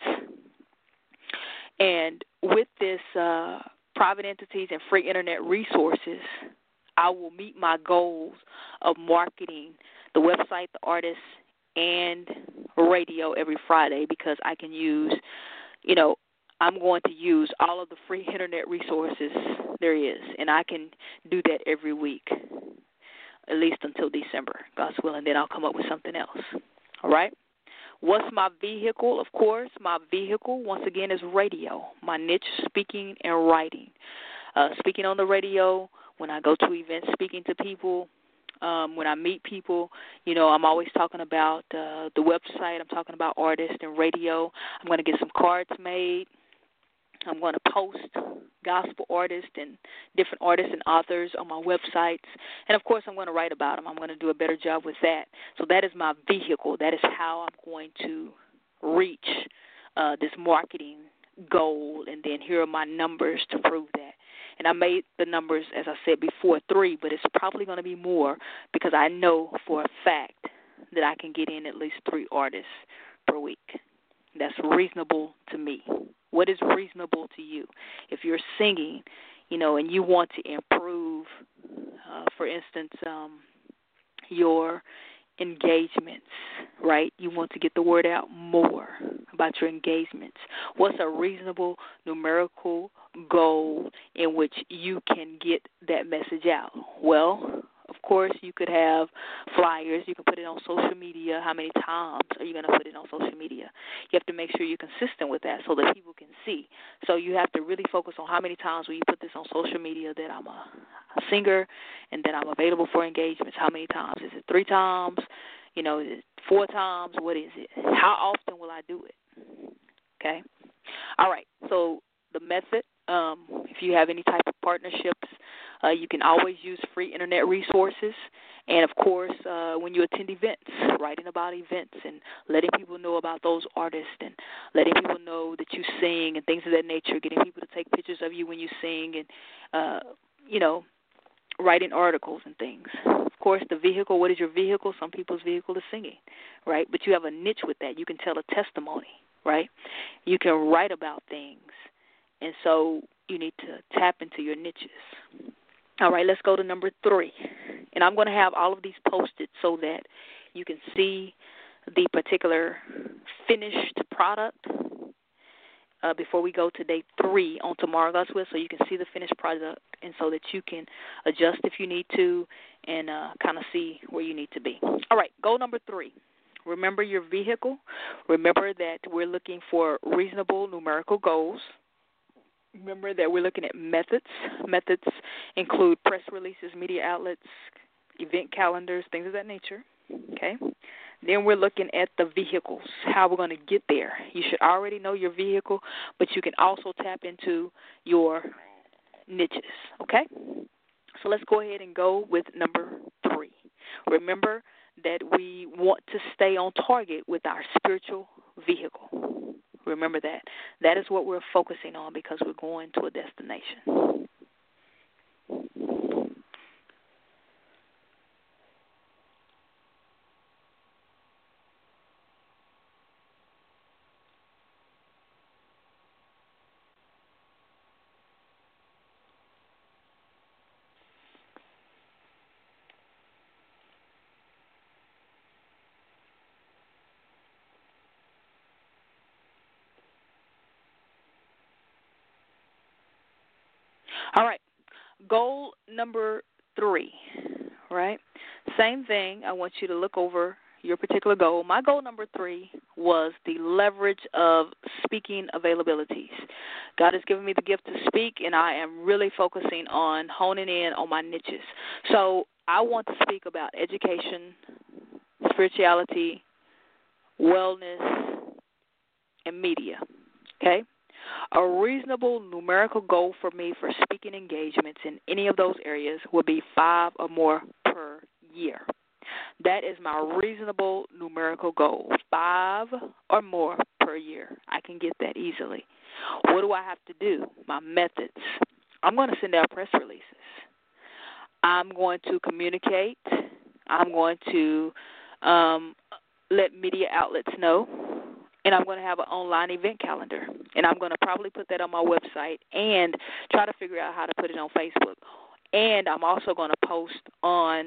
And with this uh, private entities and free Internet resources, I will meet my goals of marketing the website, the artists, and radio every Friday, because I can use, you know, I'm going to use all of the free Internet resources there is, and I can do that every week, at least until December, God's willing. Then I'll come up with something else. All right? What's my vehicle? Of course, my vehicle, once again, is radio. My niche, speaking and writing. Uh, speaking on the radio, when I go to events, speaking to people, um, when I meet people, you know, I'm always talking about uh, the website. I'm talking about artists and radio. I'm going to get some cards made. I'm going to post gospel artists and different artists and authors on my websites. And, of course, I'm going to write about them. I'm going to do a better job with that. So that is my vehicle. That is how I'm going to reach uh, this marketing goal. And then here are my numbers to prove that. And I made the numbers, as I said before, three, but it's probably going to be more because I know for a fact that I can get in at least three artists per week. That's reasonable to me. What is reasonable to you? If you're singing, you know, and you want to improve, uh, for instance, um, your engagements, right? You want to get the word out more about your engagements. What's a reasonable numerical goal in which you can get that message out? Well, of course, you could have flyers. You can put it on social media. How many times are you going to put it on social media? You have to make sure you're consistent with that so that people can see. So you have to really focus on how many times will you put this on social media that I'm a, a singer and that I'm available for engagements. How many times? Is it three times? You know, is it four times? What is it? How often will I do it? Okay? All right. So the method, um, if you have any type of partnerships, Uh, you can always use free Internet resources. And, of course, uh, when you attend events, writing about events and letting people know about those artists and letting people know that you sing and things of that nature, getting people to take pictures of you when you sing and, uh, you know, writing articles and things. Of course, the vehicle, what is your vehicle? Some people's vehicle is singing, right? But you have a niche with that. You can tell a testimony, right? You can write about things. And so you need to tap into your niches. All right, let's go to number three. And I'm going to have all of these posted so that you can see the particular finished product uh, before we go to day three on tomorrow, God's will, so you can see the finished product and so that you can adjust if you need to and uh, kind of see where you need to be. All right, goal number three. Remember your vehicle. Remember that we're looking for reasonable numerical goals. Remember that we're looking at methods. Methods include press releases, media outlets, event calendars, things of that nature. Okay. Then we're looking at the vehicles, how we're going to get there. You should already know your vehicle, but you can also tap into your niches. Okay. So let's go ahead and go with number three. Remember that we want to stay on target with our spiritual vehicle. Remember that. That is what we're focusing on because we're going to a destination. All right, goal number three, right? Same thing. I want you to look over your particular goal. My goal number three was the leverage of speaking availabilities. God has given me the gift to speak, and I am really focusing on honing in on my niches. So I want to speak about education, spirituality, wellness, and media. Okay? A reasonable numerical goal for me for speaking engagements in any of those areas would be five or more per year. That is my reasonable numerical goal, five or more per year. I can get that easily. What do I have to do? My methods. I'm going to send out press releases. I'm going to communicate. I'm going to um, let media outlets know. And I'm going to have an online event calendar. And I'm going to probably put that on my website and try to figure out how to put it on Facebook. And I'm also going to post on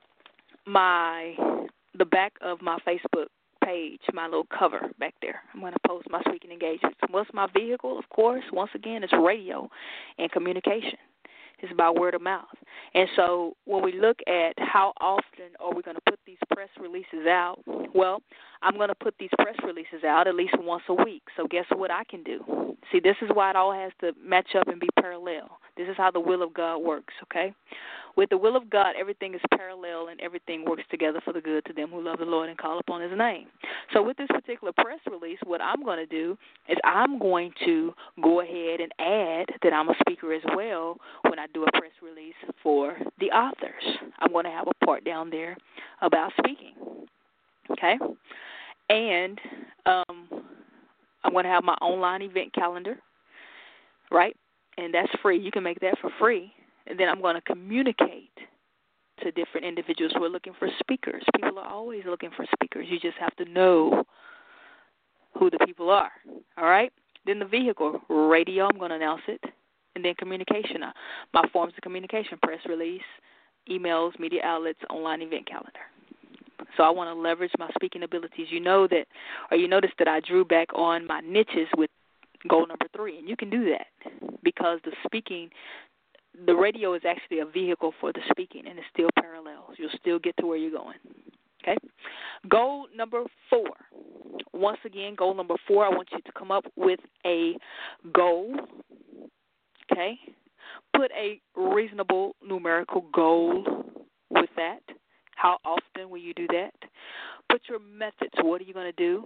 my the back of my Facebook page, my little cover back there. I'm going to post my speaking engagements. What's my vehicle? Of course, once again, it's radio and communication. It's about word of mouth. And so when we look at how often are we going to put these press releases out, well, I'm going to put these press releases out at least once a week. So guess what I can do? See, this is why it all has to match up and be parallel. This is how the will of God works, okay? With the will of God, everything is parallel and everything works together for the good to them who love the Lord and call upon his name. So with this particular press release, what I'm going to do is I'm going to go ahead and add that I'm a speaker as well when I do a press release for the authors. I'm going to have a part down there about speaking, okay? And um, I'm going to have my online event calendar, right? And that's free. You can make that for free. And then I'm going to communicate to different individuals who are looking for speakers. People are always looking for speakers. You just have to know who the people are, all right? Then the vehicle, radio, I'm going to announce it. And then communication, uh, my forms of communication, press release, emails, media outlets, online event calendar. So I want to leverage my speaking abilities. You know that, or you notice that I drew back on my niches with goal number three, and you can do that because the speaking, the radio is actually a vehicle for the speaking, and it's still parallel. You'll still get to where you're going. Okay? Goal number four. Once again, goal number four, I want you to come up with a goal. Okay? Put a reasonable numerical goal with that. How often will you do that? Put your methods. What are you going to do?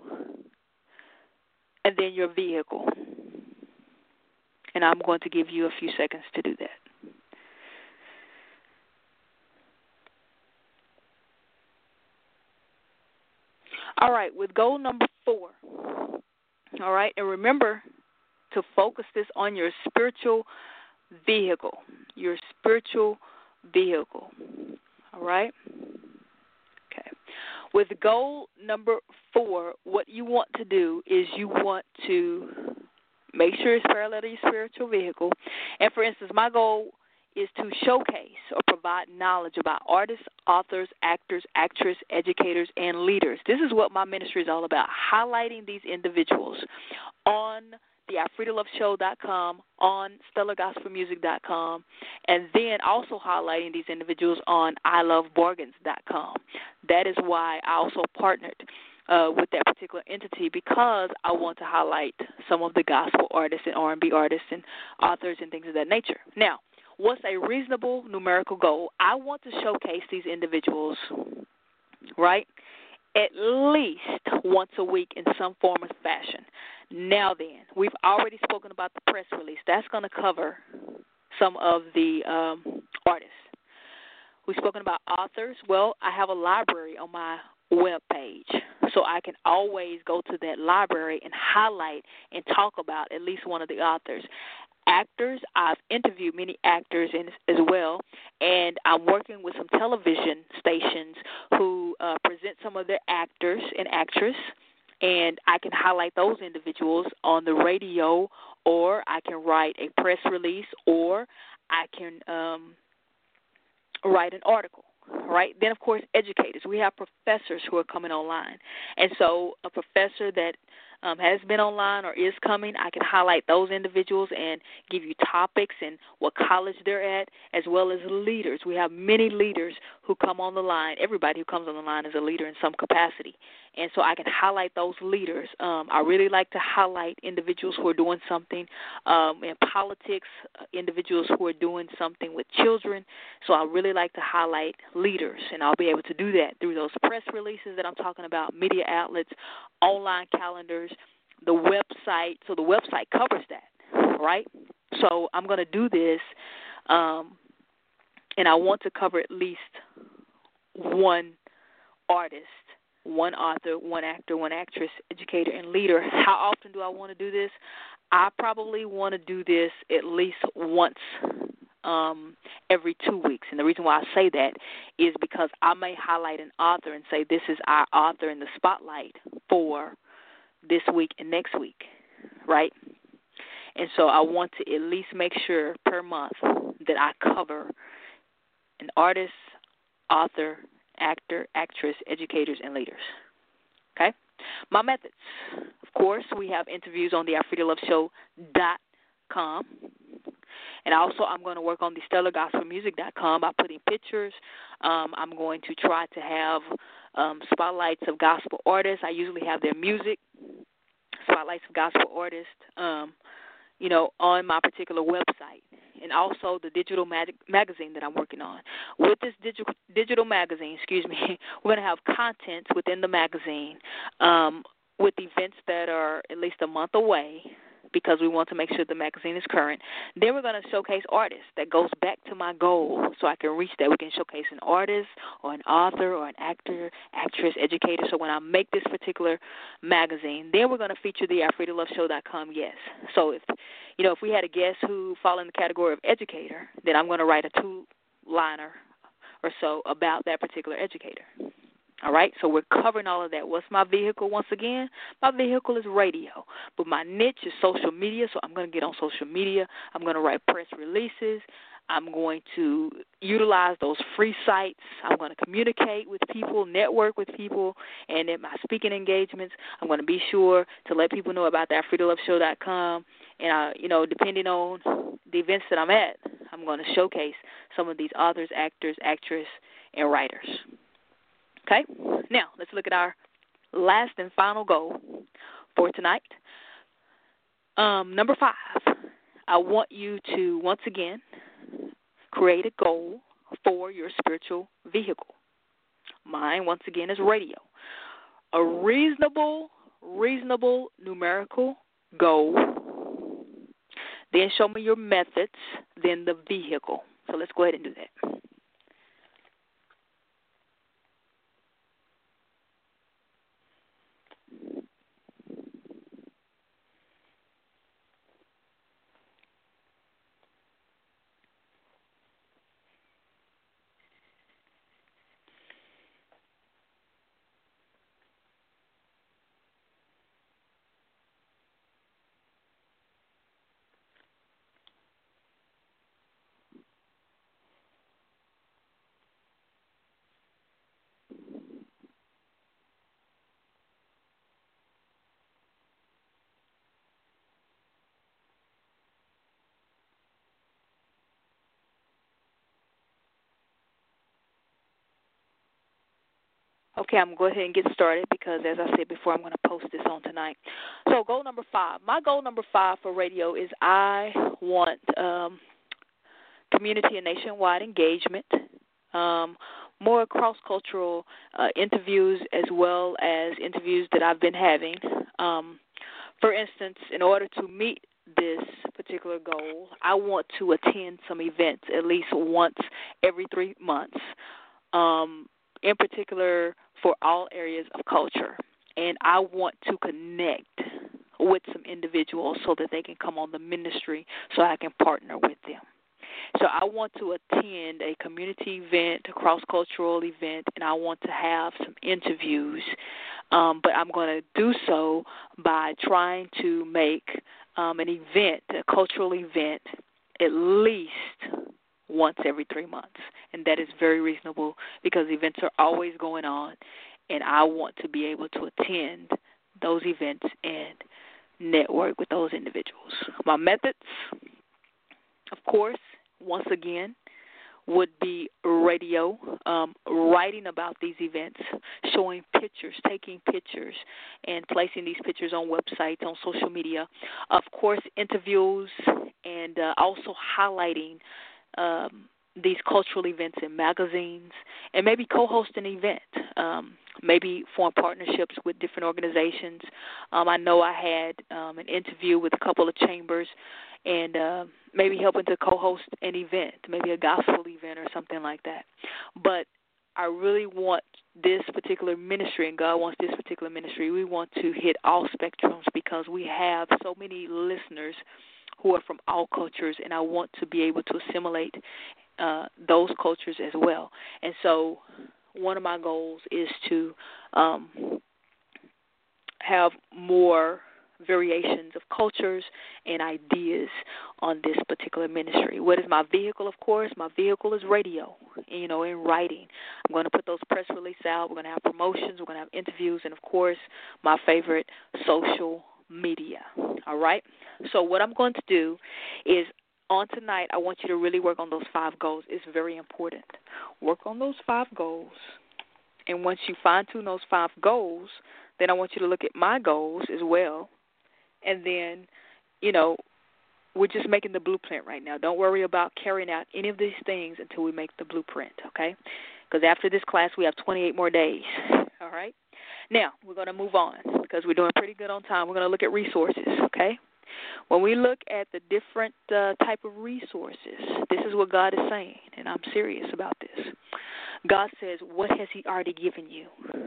And then your vehicle. And I'm going to give you a few seconds to do that. All right, with goal number four, all right, and remember to focus this on your spiritual vehicle, your spiritual vehicle, all right? Okay. With goal number four, what you want to do is you want to make sure it's parallel to your spiritual vehicle. And, for instance, my goal is to showcase or provide knowledge about artists, authors, actors, actresses, educators, and leaders. This is what my ministry is all about, highlighting these individuals on the I Frida Love Show dot com, on Stellar Gospel Music dot com, and then also highlighting these individuals on I Love Bargains dot com. That is why I also partnered uh, with that particular entity, because I want to highlight some of the gospel artists and R and B artists and authors and things of that nature. Now, what's a reasonable numerical goal? I want to showcase these individuals, right, at least once a week in some form or fashion. Now then, we've already spoken about the press release. That's going to cover some of the um, artists. We've spoken about authors. Well, I have a library on my web page, so I can always go to that library and highlight and talk about at least one of the authors. Actors, I've interviewed many actors in, as well, and I'm working with some television stations who uh, present some of their actors and actresses, and I can highlight those individuals on the radio, or I can write a press release, or I can um, write an article. Right? Then, of course, educators. We have professors who are coming online. And so a professor that um, has been online or is coming, I can highlight those individuals and give you topics and what college they're at, as well as leaders. We have many leaders who come on the line. Everybody who comes on the line is a leader in some capacity. And so I can highlight those leaders. Um, I really like to highlight individuals who are doing something um, in politics, uh, individuals who are doing something with children. So I really like to highlight leaders, and I'll be able to do that through those press releases that I'm talking about, media outlets, online calendars, the website. So the website covers that, right? So I'm going to do this, um, and I want to cover at least one artist, one author, one actor, one actress, educator, and leader. How often do I want to do this? I probably want to do this at least once um, every two weeks. And the reason why I say that is because I may highlight an author and say, this is our author in the spotlight for this week and next week, right? And so I want to at least make sure per month that I cover an artist, author, actor, actress, educators, and leaders. Okay? My methods. Of course, we have interviews on the Afrida Love Show dot com. And also I'm going to work on the stellar gospel music dot com by putting pictures. Um, I'm going to try to have um, spotlights of gospel artists. I usually have their music, spotlights of gospel artists, um, you know, on my particular website. And also the digital mag- magazine that I'm working on. With this digital digital magazine, excuse me, we're going to have content within the magazine um, with events that are at least a month away, because we want to make sure the magazine is current. Then we're going to showcase artists. That goes back to my goal, so I can reach that. We can showcase an artist or an author or an actor, actress, educator. So when I make this particular magazine, then we're going to feature the Afrida Love Show dot com, yes. So if, you know, if we had a guest who fall in the category of educator, then I'm going to write a two-liner or so about that particular educator. All right, so we're covering all of that. What's my vehicle once again? My vehicle is radio, but my niche is social media, so I'm going to get on social media. I'm going to write press releases. I'm going to utilize those free sites. I'm going to communicate with people, network with people, and in my speaking engagements, I'm going to be sure to let people know about the Afrida Love Show dot com. And, uh, you know, depending on the events that I'm at, I'm going to showcase some of these authors, actors, actresses, and writers. Okay, now let's look at our last and final goal for tonight. Um, number five, I want you to, once again, create a goal for your spiritual vehicle. Mine, once again, is radio. A reasonable, reasonable numerical goal. Then show me your methods, then the vehicle. So let's go ahead and do that. Okay, I'm going to go ahead and get started because, as I said before, I'm going to post this on tonight. So goal number five. My goal number five for radio is I want um, community and nationwide engagement, um, more cross-cultural uh, interviews as well as interviews that I've been having. Um, for instance, in order to meet this particular goal, I want to attend some events at least once every three months. Um, in particular for all areas of culture. And I want to connect with some individuals so that they can come on the ministry so I can partner with them. So I want to attend a community event, a cross-cultural event, and I want to have some interviews. Um, but I'm going to do so by trying to make um, an event, a cultural event, at least once every three months, and that is very reasonable because events are always going on, and I want to be able to attend those events and network with those individuals. My methods, of course, once again, would be radio, um, writing about these events, showing pictures, taking pictures, and placing these pictures on websites, on social media. Of course, interviews, and uh, also highlighting um, these cultural events in magazines, and maybe co-host an event, um, maybe form partnerships with different organizations. Um, I know I had um, an interview with a couple of chambers, and uh, maybe helping to co-host an event, maybe a gospel event or something like that. But I really want this particular ministry, and God wants this particular ministry. We want to hit all spectrums because we have so many listeners who are from all cultures, and I want to be able to assimilate uh, those cultures as well. And so one of my goals is to um, have more variations of cultures and ideas on this particular ministry. What is my vehicle? Of course, my vehicle is radio, you know, in writing. I'm going to put those press releases out. We're going to have promotions. We're going to have interviews. And, of course, my favorite, social media. All right? So what I'm going to do is on tonight, I want you to really work on those five goals. It's very important. Work on those five goals. And once you fine-tune those five goals, then I want you to look at my goals as well. And then, you know, we're just making the blueprint right now. Don't worry about carrying out any of these things until we make the blueprint, okay? Because after this class, we have twenty-eight more days, all right? Now, we're going to move on because we're doing pretty good on time. We're going to look at resources, okay? When we look at the different uh, type of resources, this is what God is saying, and I'm serious about this. God says, what has he already given you?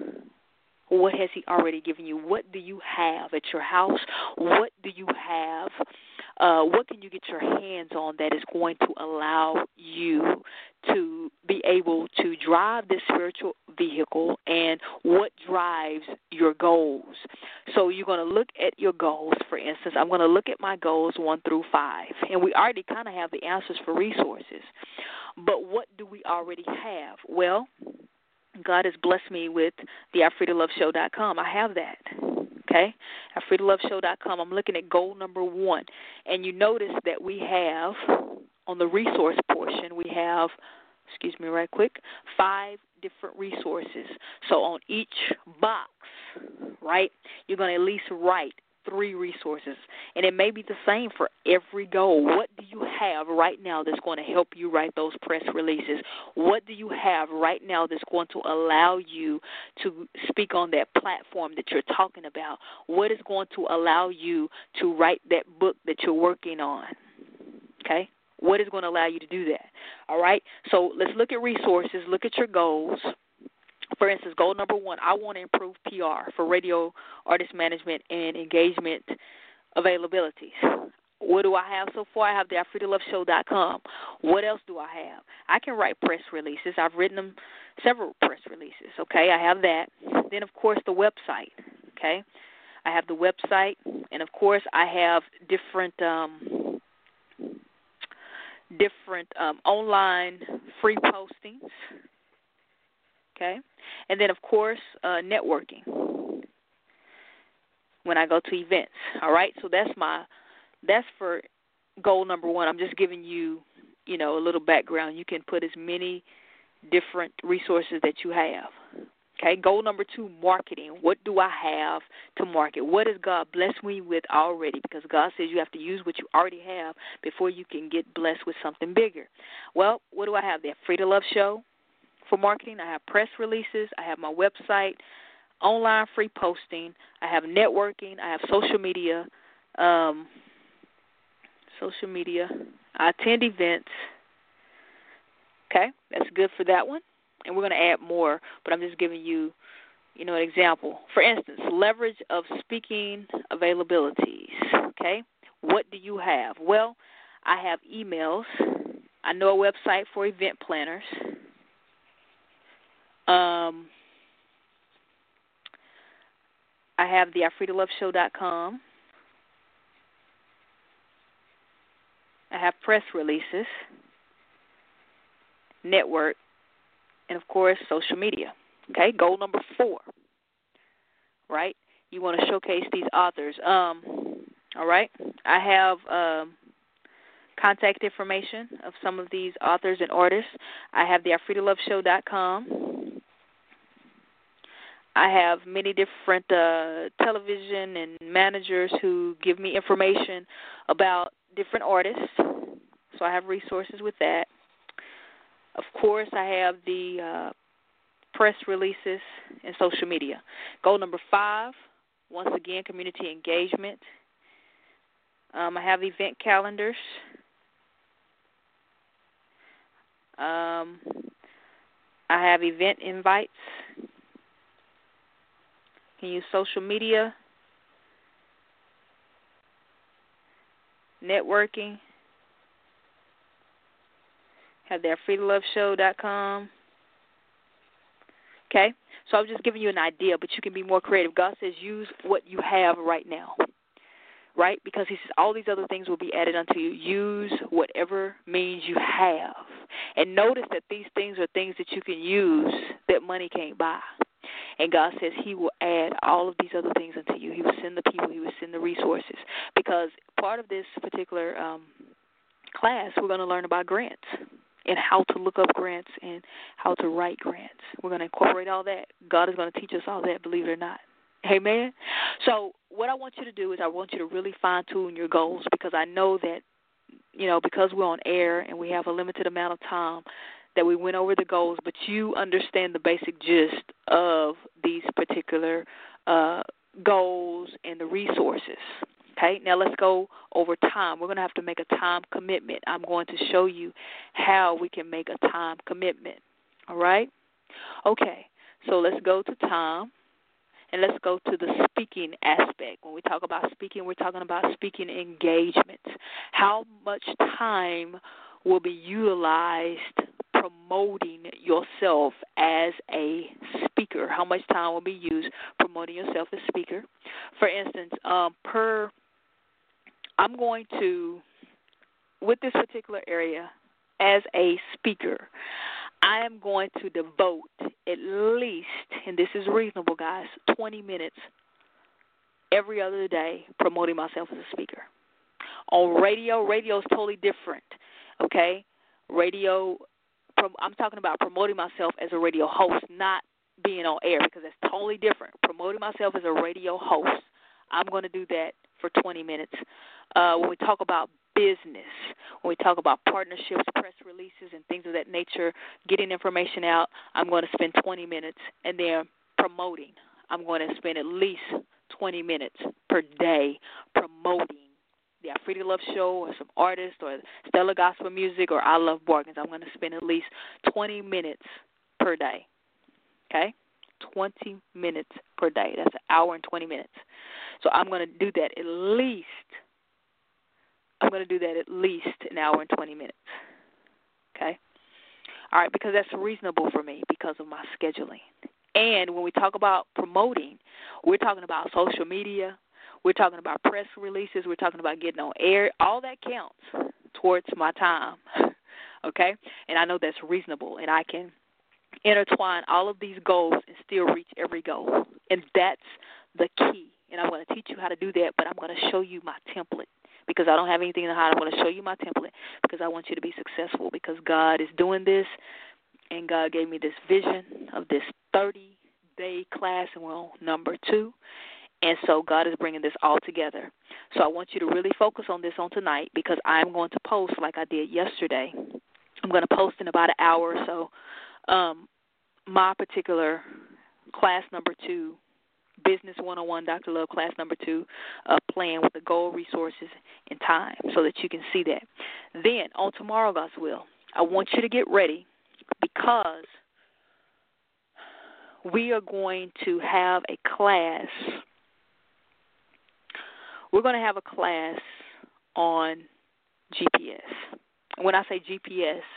What has he already given you? What do you have at your house? What do you have? Uh, what can you get your hands on that is going to allow you to be able to drive this spiritual vehicle, and what drives your goals? So you're going to look at your goals. For instance, I'm going to look at my goals one through five, and we already kind of have the answers for resources. But what do we already have? Well, God has blessed me with the I Free to Love Show dot com. I have that, okay? I Free to Love Show dot com. I'm looking at goal number one. And you notice that we have, on the resource portion, we have, excuse me right quick, five different resources. So on each box, right, you're going to at least write three resources. And it may be the same for every goal. What do you have right now that's going to help you write those press releases? What do you have right now that's going to allow you to speak on that platform that you're talking about? What is going to allow you to write that book that you're working on? Okay? What is going to allow you to do that? All right? So let's look at resources. Look at your goals. For instance, goal number one, I want to improve P R for radio artist management and engagement availabilities. What do I have so far? I have the I Free to Love Show dot com. What else do I have? I can write press releases. I've written them several press releases, okay? I have that. Then, of course, the website, okay? I have the website, and, of course, I have different um, different um, online free postings, okay? And then, of course, uh, networking when I go to events, all right? So that's my, that's for goal number one. I'm just giving you, you know, a little background. You can put as many different resources that you have, okay? Goal number two, marketing. What do I have to market? What has God blessed me with already? Because God says you have to use what you already have before you can get blessed with something bigger. Well, what do I have there? Free to Love Show. For marketing, I have press releases, I have my website, online free posting, I have networking, I have social media, um, social media, I attend events. Okay, that's good for that one. And we're going to add more, but I'm just giving you, you know, an example. For instance, leverage of speaking availabilities. Okay, what do you have? Well, I have emails. I know a website for event planners. Um, I have the I Free to Love Show dot com. I have press releases, network, and, of course, social media. Okay, goal number four, right? you want to showcase these authors. Um, all right. I have um, contact information of some of these authors and artists. I have the Afrida Love Show dot com. I have many different uh, television and managers who give me information about different artists. So I have resources with that. Of course, I have the uh, press releases and social media. Goal number five, once again, community engagement. Um, I have event calendars. Um, I have event invites. Can use social media, networking. Have the Afrida Love Show dot com. Okay? So I'm just giving you an idea, but you can be more creative. God says use what you have right now, right? Because he says all these other things will be added unto you. Use whatever means you have. And notice that these things are things that you can use that money can't buy. And God says he will add all of these other things unto you. He will send the people. He will send the resources. Because part of this particular um, class, we're going to learn about grants and how to look up grants and how to write grants. We're going to incorporate all that. God is going to teach us all that, believe it or not. Amen? So what I want you to do is I want you to really fine-tune your goals, because I know that, you know, because we're on air and we have a limited amount of time, that we went over the goals, but you understand the basic gist of these particular uh, goals and the resources. Okay, now let's go over time. We're going to have to make a time commitment. I'm going to show you how we can make a time commitment. All right? Okay, so let's go to time, and let's go to the speaking aspect. When we talk about speaking, we're talking about speaking engagements. How much time will be utilized promoting yourself as a speaker? How much time will be used promoting yourself as a speaker? For instance, um, per I'm going to, with this particular area, as a speaker, I am going to devote at least, and this is reasonable, guys, twenty minutes every other day promoting myself as a speaker. On radio, radio is totally different, okay? Radio, I'm talking about promoting myself as a radio host, not being on air, because that's totally different. Promoting myself as a radio host, I'm going to do that for twenty minutes. Uh, when we talk about business, when we talk about partnerships, press releases, and things of that nature, getting information out, I'm going to spend twenty minutes. And then promoting, I'm going to spend at least twenty minutes per day promoting the Afrida Love Show or some artist or Stellar Gospel Music or I Love Bargains. I'm going to spend at least twenty minutes per day. Okay? twenty minutes per day. That's an hour and twenty minutes. So I'm going to do that at least, I'm going to do that at least an hour and twenty minutes. Okay? All right, because that's reasonable for me because of my scheduling. And when we talk about promoting, we're talking about social media, we're talking about press releases, we're talking about getting on air. All that counts towards my time. Okay? And I know that's reasonable, and I can intertwine all of these goals and still reach every goal. And that's the key. And I'm going to teach you how to do that, but I'm going to show you my template because I don't have anything to hide. I'm going to show you my template because I want you to be successful, because God is doing this, and God gave me this vision of this thirty-day class, and we're on number two. And so God is bringing this all together. So I want you to really focus on this on tonight, because I'm going to post like I did yesterday. I'm going to post in about an hour or so um, my particular class number two, Business one oh one, Doctor Love, class number two, uh, plan with the goal, resources, and time, so that you can see that. Then, on tomorrow, God's will, I want you to get ready, because we are going to have a class. We're going to have a class on G P S. When I say G P S,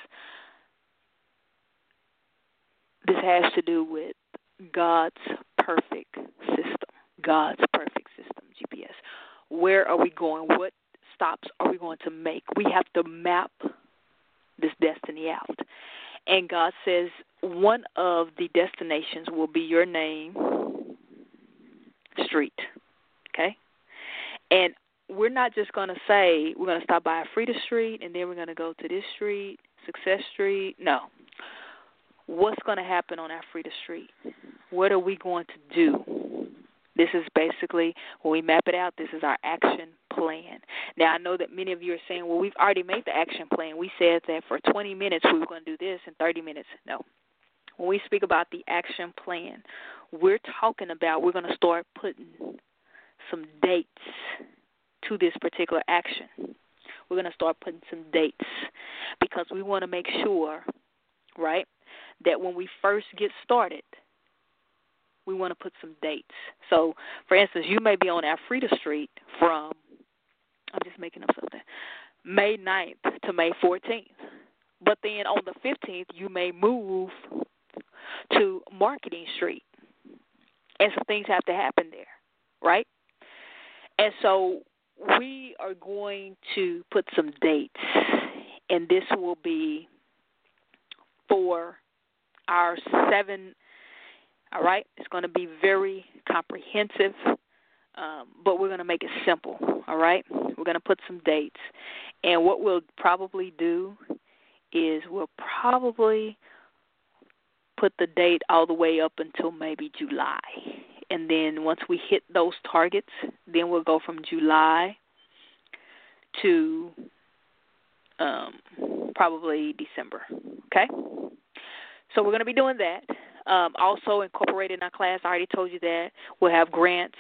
this has to do with God's perfect system. God's perfect system, G P S. Where are we going? What stops are we going to make? We have to map this destiny out. And God says one of the destinations will be your name, street, okay? And we're not just going to say we're going to stop by Frida Street and then we're going to go to this street, Success Street. No. What's going to happen on our Frida Street? What are we going to do? This is basically, when we map it out, this is our action plan. Now, I know that many of you are saying, well, we've already made the action plan. We said that for twenty minutes we were going to do this, and thirty minutes. No. When we speak about the action plan, we're talking about we're going to start putting some dates to this particular action. We're going to start putting some dates because we want to make sure, right, that when we first get started, we want to put some dates. So, for instance, you may be on Alfreda Street from, I'm just making up something, May ninth to May fourteenth. But then on the fifteenth, you may move to Marketing Street. And some things have to happen there, right? And so we are going to put some dates, and this will be for our seven, all right? It's going to be very comprehensive, um, but we're going to make it simple, all right? We're going to put some dates. And what we'll probably do is we'll probably put the date all the way up until maybe July. And then once we hit those targets, then we'll go from July to um, probably December, okay? So we're going to be doing that. Um, also incorporated in our class, I already told you that, we'll have grants.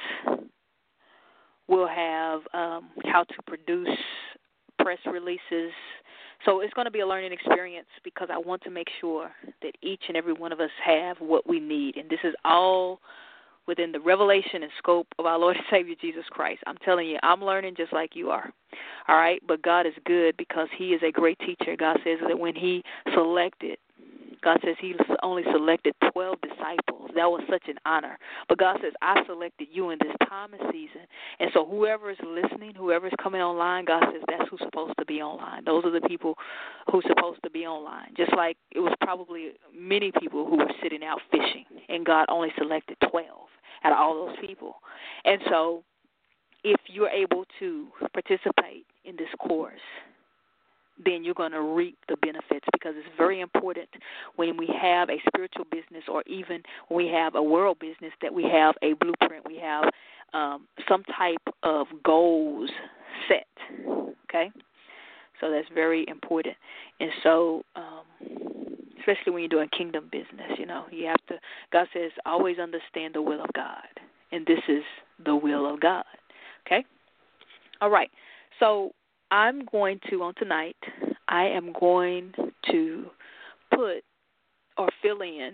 We'll have um, how to produce press releases. So it's going to be a learning experience because I want to make sure that each and every one of us have what we need. And this is all within the revelation and scope of our Lord and Savior Jesus Christ. I'm telling you, I'm learning just like you are. All right? But God is good because he is a great teacher. God says that when he selected, God says he only selected twelve disciples. That was such an honor. But God says, I selected you in this time and season. And so whoever is listening, whoever is coming online, God says that's who's supposed to be online. Those are the people who's supposed to be online. Just like it was probably many people who were sitting out fishing, and God only selected twelve out of all those people. And so if you're able to participate in this course, then you're going to reap the benefits because it's very important when we have a spiritual business or even when we have a world business that we have a blueprint, we have um, some type of goals set, okay? So that's very important. And so um, especially when you're doing kingdom business, you know, you have to, God says, always understand the will of God, and this is the will of God, okay? All right, so I'm going to, on tonight, I am going to put or fill in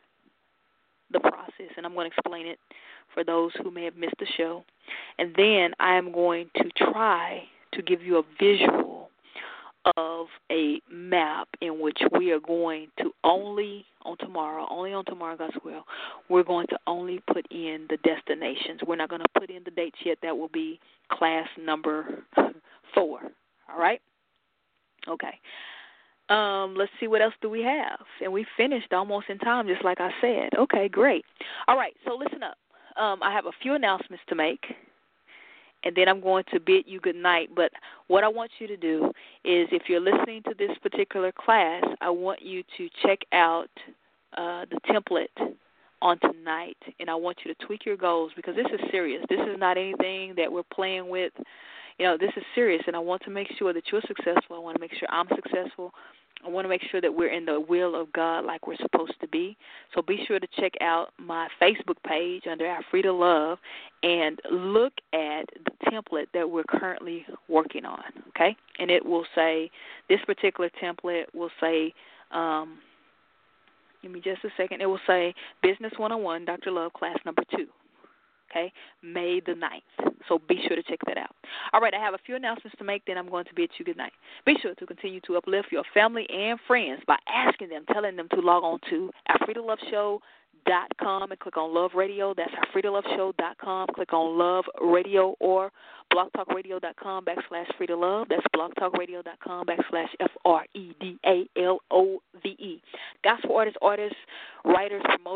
the process, and I'm going to explain it for those who may have missed the show. And then I am going to try to give you a visual of a map in which we are going to only, on tomorrow, only on tomorrow, God's will, we're going to only put in the destinations. We're not going to put in the dates yet. That will be class number four, all right? Okay. Um, let's see, what else do we have? And we finished almost in time, just like I said. Okay, great. All right, so listen up. Um, I have a few announcements to make, and then I'm going to bid you good night. But what I want you to do is, if you're listening to this particular class, I want you to check out uh, the template on tonight, and I want you to tweak your goals because this is serious. This is not anything that we're playing with. You know, this is serious, and I want to make sure that you're successful. I want to make sure I'm successful. I want to make sure that we're in the will of God like we're supposed to be. So be sure to check out my Facebook page under Alfreda Love and look at the template that we're currently working on, okay? And it will say, this particular template will say, um, give me just a second, it will say Business one oh one, Doctor Love, class number two. Okay, May the ninth. So be sure to check that out. All right, I have a few announcements to make, then I'm going to bid you good night. Be sure to continue to uplift your family and friends by asking them, telling them to log on to Alfreda Love Show dot com and click on Love Radio. That's Alfreda Love Show dot com. Click on Love Radio or blog talk radio dot com backslash Freda Love. That's blog talk radio dot com backslash F R E D A L O V E. Gospel artists, artists, writers, promoters,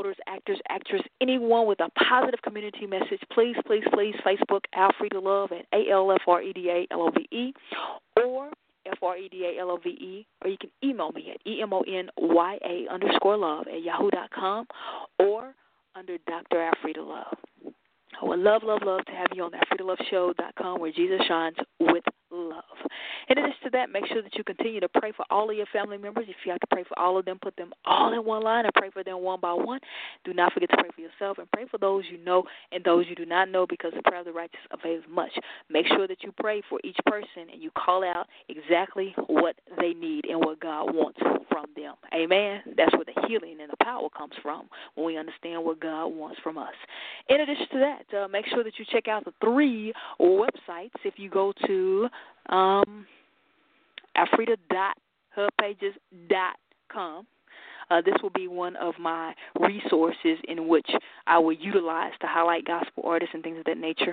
promoters, actors, actors, anyone with a positive community message, please, please, please, Facebook Alfreda Love at A L F R E D A L O V E or F R E D A L O V E, or you can email me at E M O N Y A underscore love at yahoo dot com or under Doctor Alfreda Love. I would love, love, love to have you on the Alfreda Love Show dot com where Jesus shines with love. In addition to that, make sure that you continue to pray for all of your family members. If you have to pray for all of them, put them all in one line and pray for them one by one. Do not forget to pray for yourself and pray for those you know and those you do not know, because the prayer of the righteous avails much. Make sure that you pray for each person and you call out exactly what they need and what God wants from them. Amen? That's where the healing and the power comes from, when we understand what God wants from us. In addition to that, uh, make sure that you check out the three websites. If you go to um, Alfreda dot hub pages dot com, uh, this will be one of my resources in which I will utilize to highlight gospel artists and things of that nature,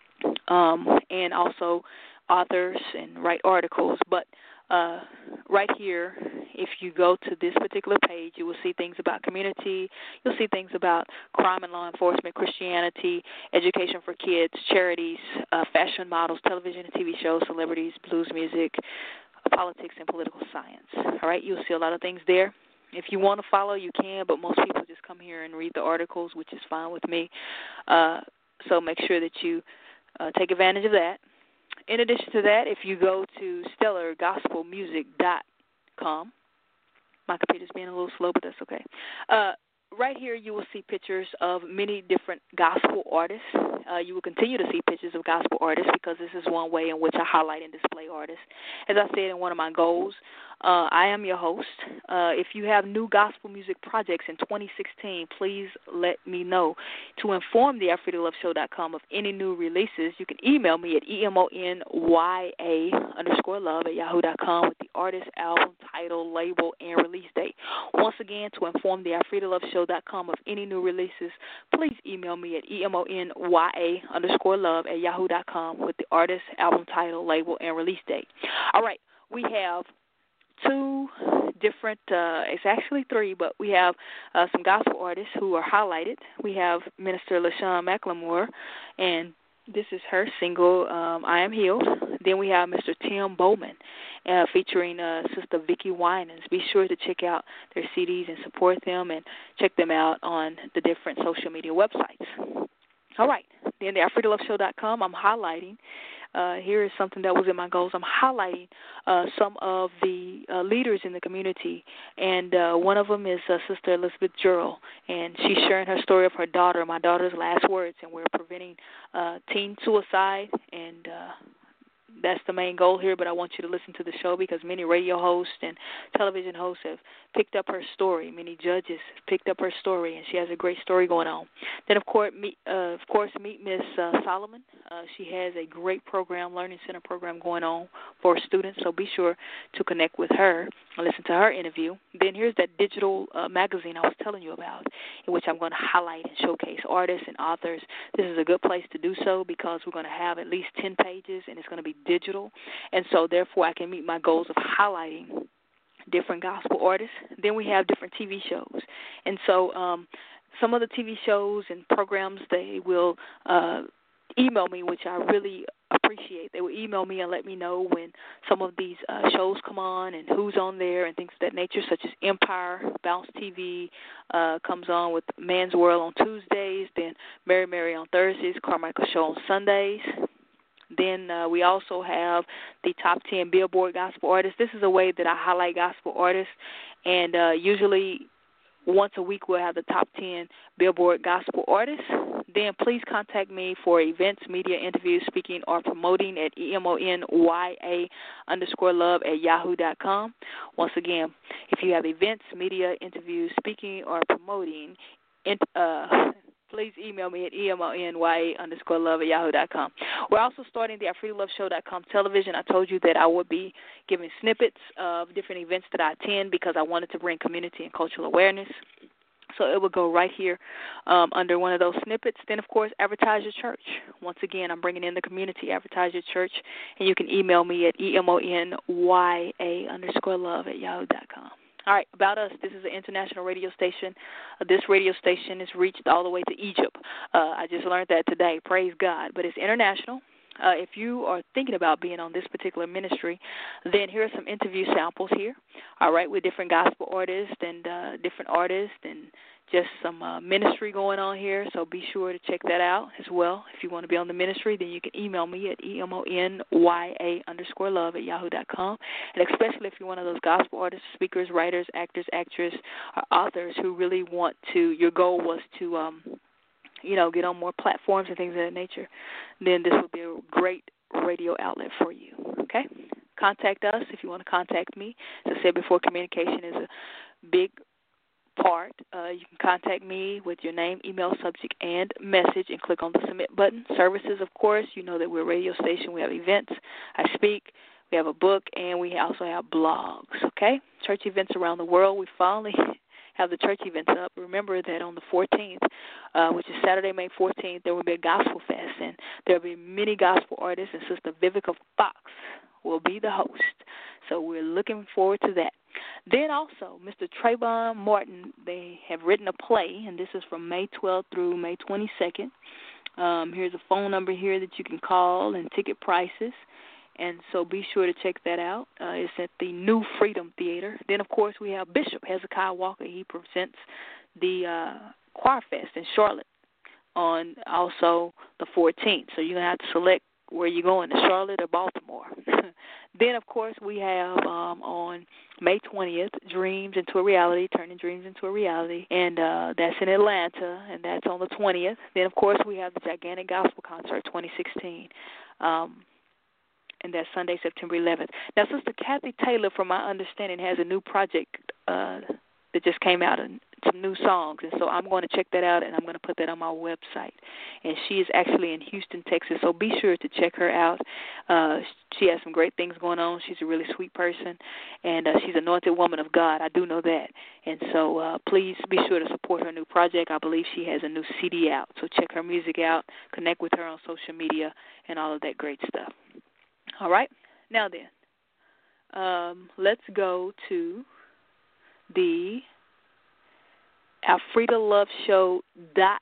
um, and also authors and write articles. But uh, right here, if you go to this particular page, you will see things about community. You'll see things about crime and law enforcement, Christianity, education for kids, charities, uh, fashion models, television and T V shows, celebrities, blues music, uh, politics, and political science. All right, you'll see a lot of things there. If you want to follow, you can, but most people just come here and read the articles, which is fine with me. Uh, so make sure that you uh, take advantage of that. In addition to that, if you go to stellar gospel music dot com, my computer's being a little slow, but that's okay. Uh, right here, you will see pictures of many different gospel artists. Uh, you will continue to see pictures of gospel artists, because this is one way in which I highlight and display artists. As I said in one of my goals, uh, I am your host. Uh, if you have new gospel music projects in twenty sixteen, please let me know. To inform the Alfreda Love Show dot com of any new releases, you can email me at E M O N Y A underscore love at yahoo dot com with the artist, album, title, label, and release date. Once again, to inform the Alfreda Love Show dot com of any new releases, please email me at E M O N Y A underscore love at yahoo dot com with the artist, album, title, label, and release date. All right, we have two different, uh, it's actually three, but we have uh, some gospel artists who are highlighted. We have Minister LaShawn McLemore, and this is her single, um, I Am Healed. Then we have Mister Tim Bowman, uh, featuring uh, Sister Vicki Winans. Be sure to check out their C Ds and support them, and check them out on the different social media websites. All right, then the Alfreda Love Show dot com, I'm highlighting. Uh, here is something that was in my goals. I'm highlighting uh, some of the uh, leaders in the community, and uh, one of them is uh, Sister Elizabeth Jurrell, and she's sharing her story of her daughter, my daughter's last words, and we're preventing uh, teen suicide, and uh, that's the main goal here. But I want you to listen to the show, because many radio hosts and television hosts have picked up her story. Many judges have picked up her story, and she has a great story going on. Then, of course, meet, uh, of course, meet Miss uh, Solomon. Uh, she has a great program, Learning Center program going on for students, so be sure to connect with her and listen to her interview. Then here's that digital uh, magazine I was telling you about, in which I'm going to highlight and showcase artists and authors. This is a good place to do so, because we're going to have at least ten pages, and it's going to be digital, and so therefore I can meet my goals of highlighting different gospel artists. Then we have different T V shows, and so um, some of the T V shows and programs, they will uh, email me, which I really appreciate. They will email me and let me know when some of these uh, shows come on and who's on there and things of that nature, such as Empire, Bounce T V uh, comes on with Man's World on Tuesdays, then Mary Mary on Thursdays, Carmichael Show on Sundays. Then uh, we also have the top ten Billboard Gospel Artists. This is a way that I highlight gospel artists, and uh, usually once a week we'll have the top ten Billboard Gospel Artists. Then please contact me for events, media, interviews, speaking, or promoting at E M O N Y A underscore love at yahoo dot com. Once again, if you have events, media, interviews, speaking, or promoting, uh, please email me at E M O N Y A underscore love at yahoo dot com. We're also starting the Alfreda Love Show dot com television. I told you that I would be giving snippets of different events that I attend, because I wanted to bring community and cultural awareness. So it will go right here um, under one of those snippets. Then, of course, advertise your church. Once again, I'm bringing in the community. Advertise your church, and you can email me at E M O N Y A underscore love at yahoo dot com. All right, about us. This is an international radio station. Uh, this radio station is reached all the way to Egypt. Uh, I just learned that today. Praise God. But it's international. Uh, if you are thinking about being on this particular ministry, then here are some interview samples here, all right, with different gospel artists and uh, different artists and just some uh, ministry going on here. So be sure to check that out as well. If you want to be on the ministry, then you can email me at E-M-O-N-Y-A underscore love at yahoo dot com. And especially if you're one of those gospel artists, speakers, writers, actors, actresses, or authors who really want to, your goal was to, um, you know, get on more platforms and things of that nature, then this will be a great radio outlet for you, okay? Contact us if you want to contact me. As I said before, communication is a big part. Uh, you can contact me with your name, email, subject, and message, and click on the submit button. Services, of course, you know that we're a radio station. We have events. I speak. We have a book, and we also have blogs, okay? Church events around the world. We finally have the church events up. Remember that on the fourteenth, uh, which is Saturday, May fourteenth, there will be a gospel fest, and there will be many gospel artists, and Sister Vivica Fox will be the host. So we're looking forward to that. Then also, Mister Trayvon Martin, they have written a play, and this is from May twelfth through May twenty-second. Um, here's a phone number here that you can call and ticket prices. And so be sure to check that out. Uh, it's at the New Freedom Theater. Then, of course, we have Bishop Hezekiah Walker. He presents the uh, Choir Fest in Charlotte on also the fourteenth. So you're going to have to select where you're going, to Charlotte or Baltimore. Then, of course, we have um, on May twentieth, Dreams into a Reality, Turning Dreams into a Reality, and uh, that's in Atlanta, and that's on the twentieth. Then, of course, we have the Gigantic Gospel Concert twenty sixteen. Um and that's Sunday, September eleventh. Now, Sister Kathy Taylor, from my understanding, has a new project uh, that just came out, and some new songs, and so I'm going to check that out, and I'm going to put that on my website. And she is actually in Houston, Texas, so be sure to check her out. Uh, she has some great things going on. She's a really sweet person, and uh, she's an anointed woman of God. I do know that. And so uh, please be sure to support her new project. I believe she has a new C D out, so check her music out, connect with her on social media, and all of that great stuff. All right. Now then, um, let's go to the Alfreda Love Show dot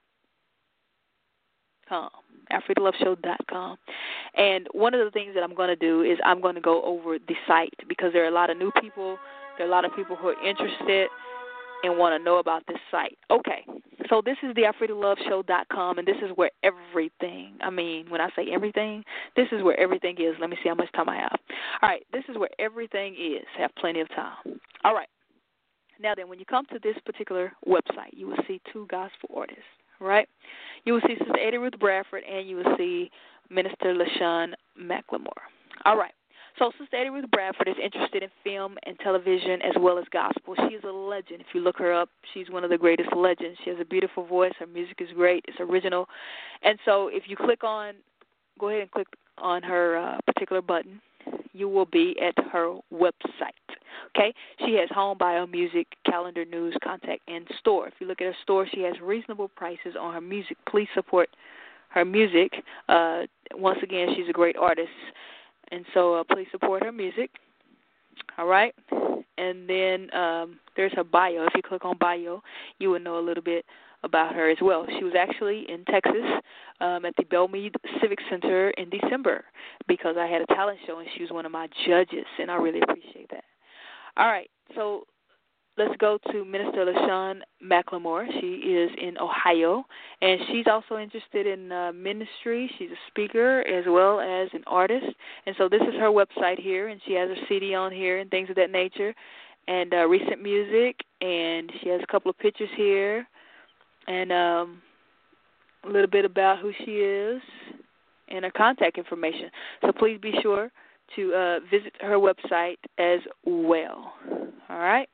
com. Alfreda Love Show dot com. And one of the things that I'm going to do is I'm going to go over the site because there are a lot of new people. There are a lot of people who are interested and want to know about this site. Okay, so this is the Alfreda Love Show dot com, and this is where everything, I mean, when I say everything, this is where everything is. Let me see how much time I have. All right, this is where everything is. Have plenty of time. All right. Now then, when you come to this particular website, you will see two gospel artists, right? You will see Sister Eddie Ruth Bradford, and you will see Minister LaShawn McLemore. All right. So Sister Eddie Ruth Bradford is interested in film and television as well as gospel. She is a legend. If you look her up, she's one of the greatest legends. She has a beautiful voice. Her music is great. It's original. And so if you click on, go ahead and click on her uh, particular button, you will be at her website. Okay? She has home, bio, music, calendar, news, contact, and store. If you look at her store, she has reasonable prices on her music. Please support her music. Uh, once again, she's a great artist. And so uh, please support her music, all right? And then um, there's her bio. If you click on bio, you will know a little bit about her as well. She was actually in Texas um, at the Belmead Civic Center in December because I had a talent show, and she was one of my judges, and I really appreciate that. All right, so let's go to Minister LaShawn McLemore. She is in Ohio, and she's also interested in uh, ministry. She's a speaker as well as an artist. And so this is her website here, and she has her C D on here and things of that nature, and uh, recent music, and she has a couple of pictures here, and um, a little bit about who she is and her contact information. So please be sure to uh, visit her website as well. All right?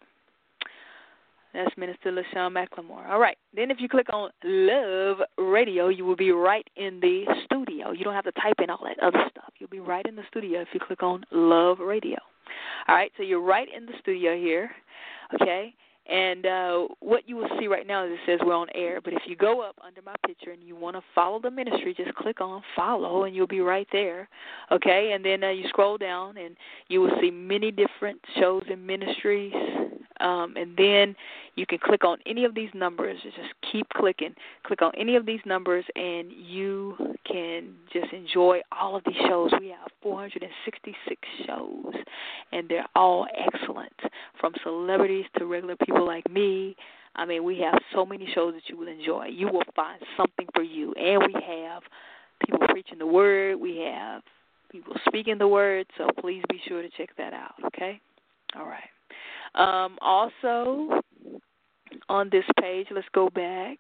That's Minister LaShawn McLemore. All right. Then if you click on Love Radio, you will be right in the studio. You don't have to type in all that other stuff. You'll be right in the studio if you click on Love Radio. All right. So you're right in the studio here. Okay. And uh, what you will see right now is it says we're on air. But if you go up under my picture and you want to follow the ministry, just click on follow, and you'll be right there. Okay. And then uh, you scroll down, and you will see many different shows and ministries Um, and then you can click on any of these numbers. Just keep clicking. Click on any of these numbers, and you can just enjoy all of these shows. We have four hundred sixty-six shows, and they're all excellent, from celebrities to regular people like me. I mean, we have so many shows that you will enjoy. You will find something for you. And we have people preaching the word. We have people speaking the word. So please be sure to check that out, okay? All right. Um, also, on this page, let's go back.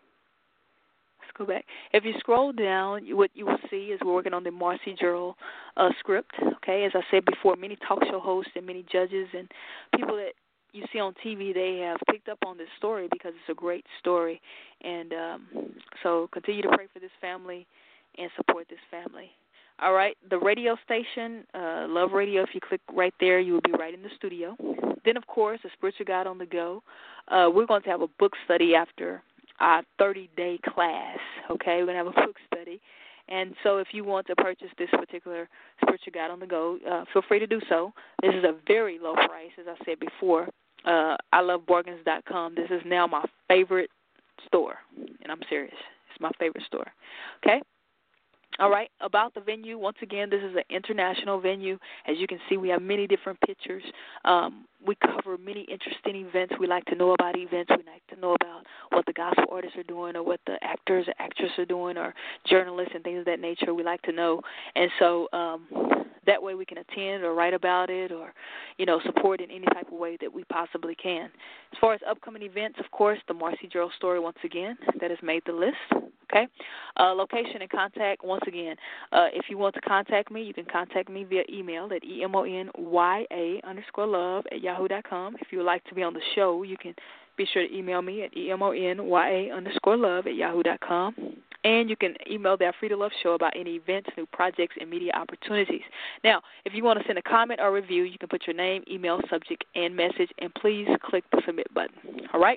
Let's go back. If you scroll down, you, what you will see is we're working on the Marcy Gerald uh, script, okay? As I said before, many talk show hosts and many judges and people that you see on T V, they have picked up on this story because it's a great story. And um, so continue to pray for this family and support this family. All right, the radio station, uh, Love Radio, if you click right there, you will be right in the studio. Then, of course, the Spiritual Guide on the Go. Uh, we're going to have a book study after our thirty-day class, okay? We're going to have a book study. And so if you want to purchase this particular Spiritual Guide on the Go, uh, feel free to do so. This is a very low price, as I said before. Uh, I love bargains dot com. This is now my favorite store, and I'm serious. It's my favorite store, okay? All right, about the venue, once again, this is an international venue. As you can see, we have many different pictures. Um, we cover many interesting events. We like to know about events. We like to know about what the gospel artists are doing or what the actors or actresses are doing or journalists and things of that nature. We like to know. And so um, that way we can attend or write about it or, you know, support in any type of way that we possibly can. As far as upcoming events, of course, the Marcy Gerald story, once again, that has made the list. Okay, uh, location and contact, once again, uh, if you want to contact me, you can contact me via email at E-M-O-N-Y-A underscore love at yahoo dot com. If you would like to be on the show, you can be sure to email me at E-M-O-N-Y-A underscore love at yahoo dot com. And you can email the Afrida Love Show about any events, new projects, and media opportunities. Now, if you want to send a comment or review, you can put your name, email, subject, and message, and please click the submit button. All right?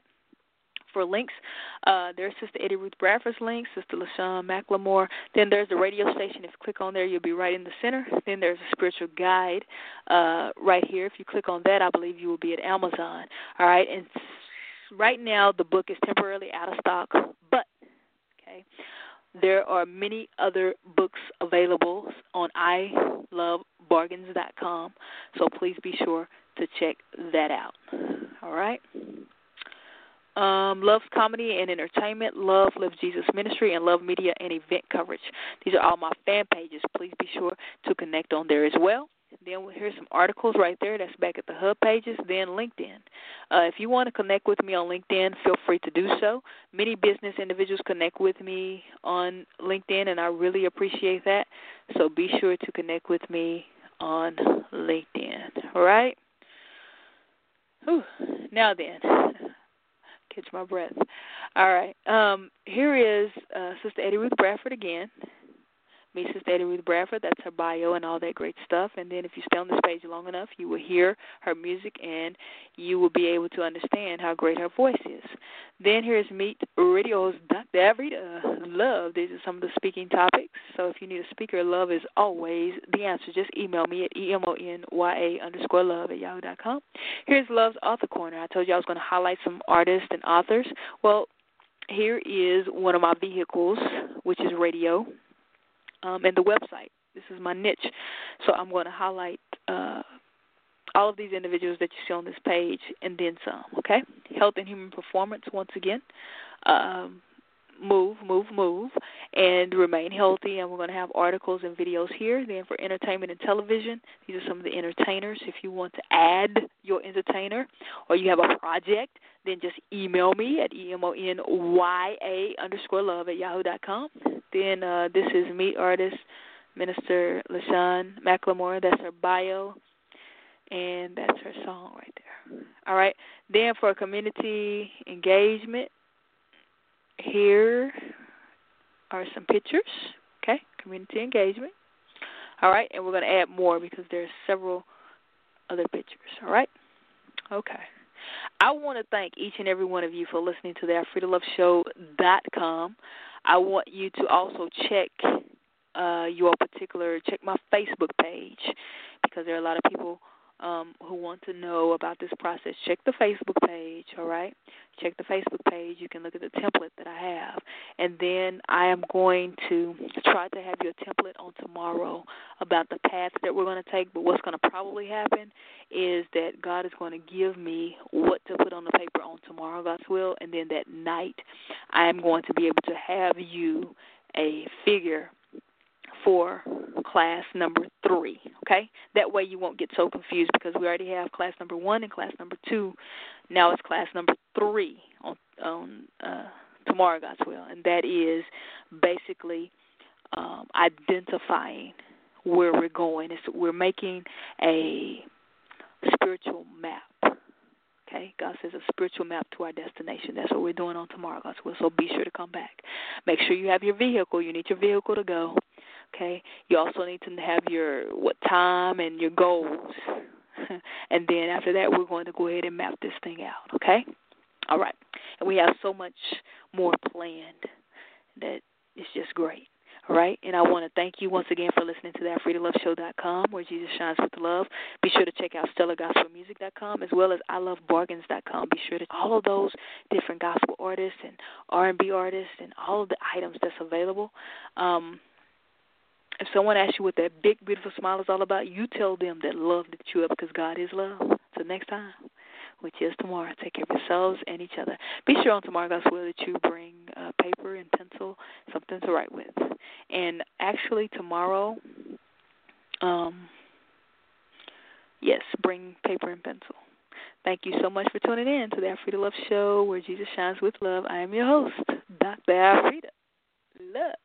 For links, uh, there's Sister Eddie Ruth Bradford's link, Sister LaShawn McLemore. Then there's the radio station. If you click on there, you'll be right in the center. Then there's a spiritual guide uh, right here. If you click on that, I believe you will be at Amazon. All right, and right now the book is temporarily out of stock, but okay, there are many other books available on I love bargains dot com, so please be sure to check that out. All right. Um, Love's Comedy and Entertainment, Love Live Jesus Ministry, and Love Media and Event Coverage. These are all my fan pages. Please be sure to connect on there as well. Then here's some articles right there. That's back at the hub pages. Then LinkedIn. Uh, if you want to connect with me on LinkedIn, feel free to do so. Many business individuals connect with me on LinkedIn, and I really appreciate that. So be sure to connect with me on LinkedIn. All right? Whew. Now then. Catch my breath. All right. Um, here is uh, Sister Eddie Ruth Bradford again. Me, Sister Eddie Ruth Bradford. That's her bio and all that great stuff. And then if you stay on this page long enough, you will hear her music and you will be able to understand how great her voice is. Then here's Meet Radio's Doctor Afrida Love. These are some of the speaking topics. So if you need a speaker, love is always the answer. Just email me at E-M-O-N-Y-A underscore love at yahoo dot com. Here's Love's Author Corner. I told you I was going to highlight some artists and authors. Well, here is one of my vehicles, which is radio. Um, and the website. This is my niche. So I'm going to highlight uh, all of these individuals that you see on this page and then some, okay? Health and Human Performance, once again. Um, move, move, move, and remain healthy. And we're going to have articles and videos here. Then for entertainment and television, these are some of the entertainers. If you want to add your entertainer or you have a project, then just email me at E-M-O-N-Y-A underscore love at yahoo dot com. Then uh, this is Meet Artist Minister LaShawn McLemore. That's her bio, and that's her song right there. All right. Then for community engagement, here are some pictures, okay, community engagement. All right, and we're going to add more because there's several other pictures, all right? Okay. I want to thank each and every one of you for listening to the Afrida Love Show dot com. I want you to also check uh, your particular, check my Facebook page because there are a lot of people um, who want to know about this process, check the Facebook page, all right? Check the Facebook page. You can look at the template that I have. And then I am going to try to have you a template on tomorrow about the path that we're going to take. But what's going to probably happen is that God is going to give me what to put on the paper on tomorrow, God's will. And then that night I am going to be able to have you a figure for class number three, okay? That way you won't get so confused because we already have class number one and class number two. Now it's class number three on, on uh, tomorrow, God's will, and that is basically um, identifying where we're going. It's, we're making a spiritual map, okay? God says a spiritual map to our destination. That's what we're doing on tomorrow, God's will, so be sure to come back. Make sure you have your vehicle. You need your vehicle to go. Okay, you also need to have your what time and your goals, and then after that, we're going to go ahead and map this thing out. Okay, all right, and we have so much more planned that it's just great. All right, and I want to thank you once again for listening to the Free to Love Show dot com, where Jesus shines with love. Be sure to check out Stellar Gospel Music dot com as well as I Love Bargains dot com. Be sure to all of those different gospel artists and R and B artists and all of the items that's available. Um, If someone asks you what that big, beautiful smile is all about, you tell them that love lifts you up because God is love. So next time, which is tomorrow, take care of yourselves and each other. Be sure on tomorrow, God's will, that you bring uh, paper and pencil, something to write with. And actually tomorrow, um, yes, bring paper and pencil. Thank you so much for tuning in to the Alfreda Love Show, where Jesus shines with love. I am your host, Doctor Alfreda Love.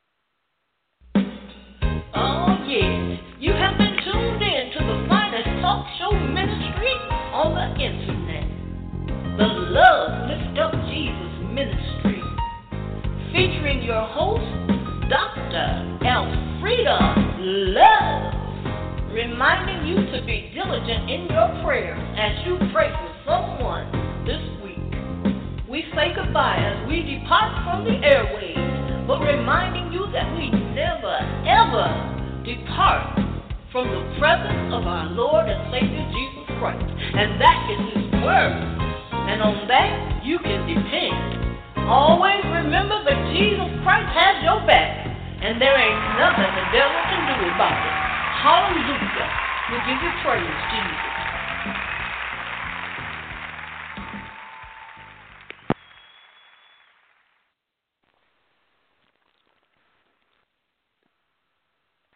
Oh, yeah. You have been tuned in to the finest talk show ministry on the internet. The Love Lift Up Jesus Ministry. Featuring your host, Doctor Alfreda Love. Reminding you to be diligent in your prayer as you pray for someone this week. We say goodbye as we depart from the airwaves, but reminding you that we never, ever depart from the presence of our Lord and Savior Jesus Christ. And that is His Word. And on that, you can depend. Always remember that Jesus Christ has your back, and there ain't nothing the devil can do about it. Hallelujah. We give you praise, Jesus.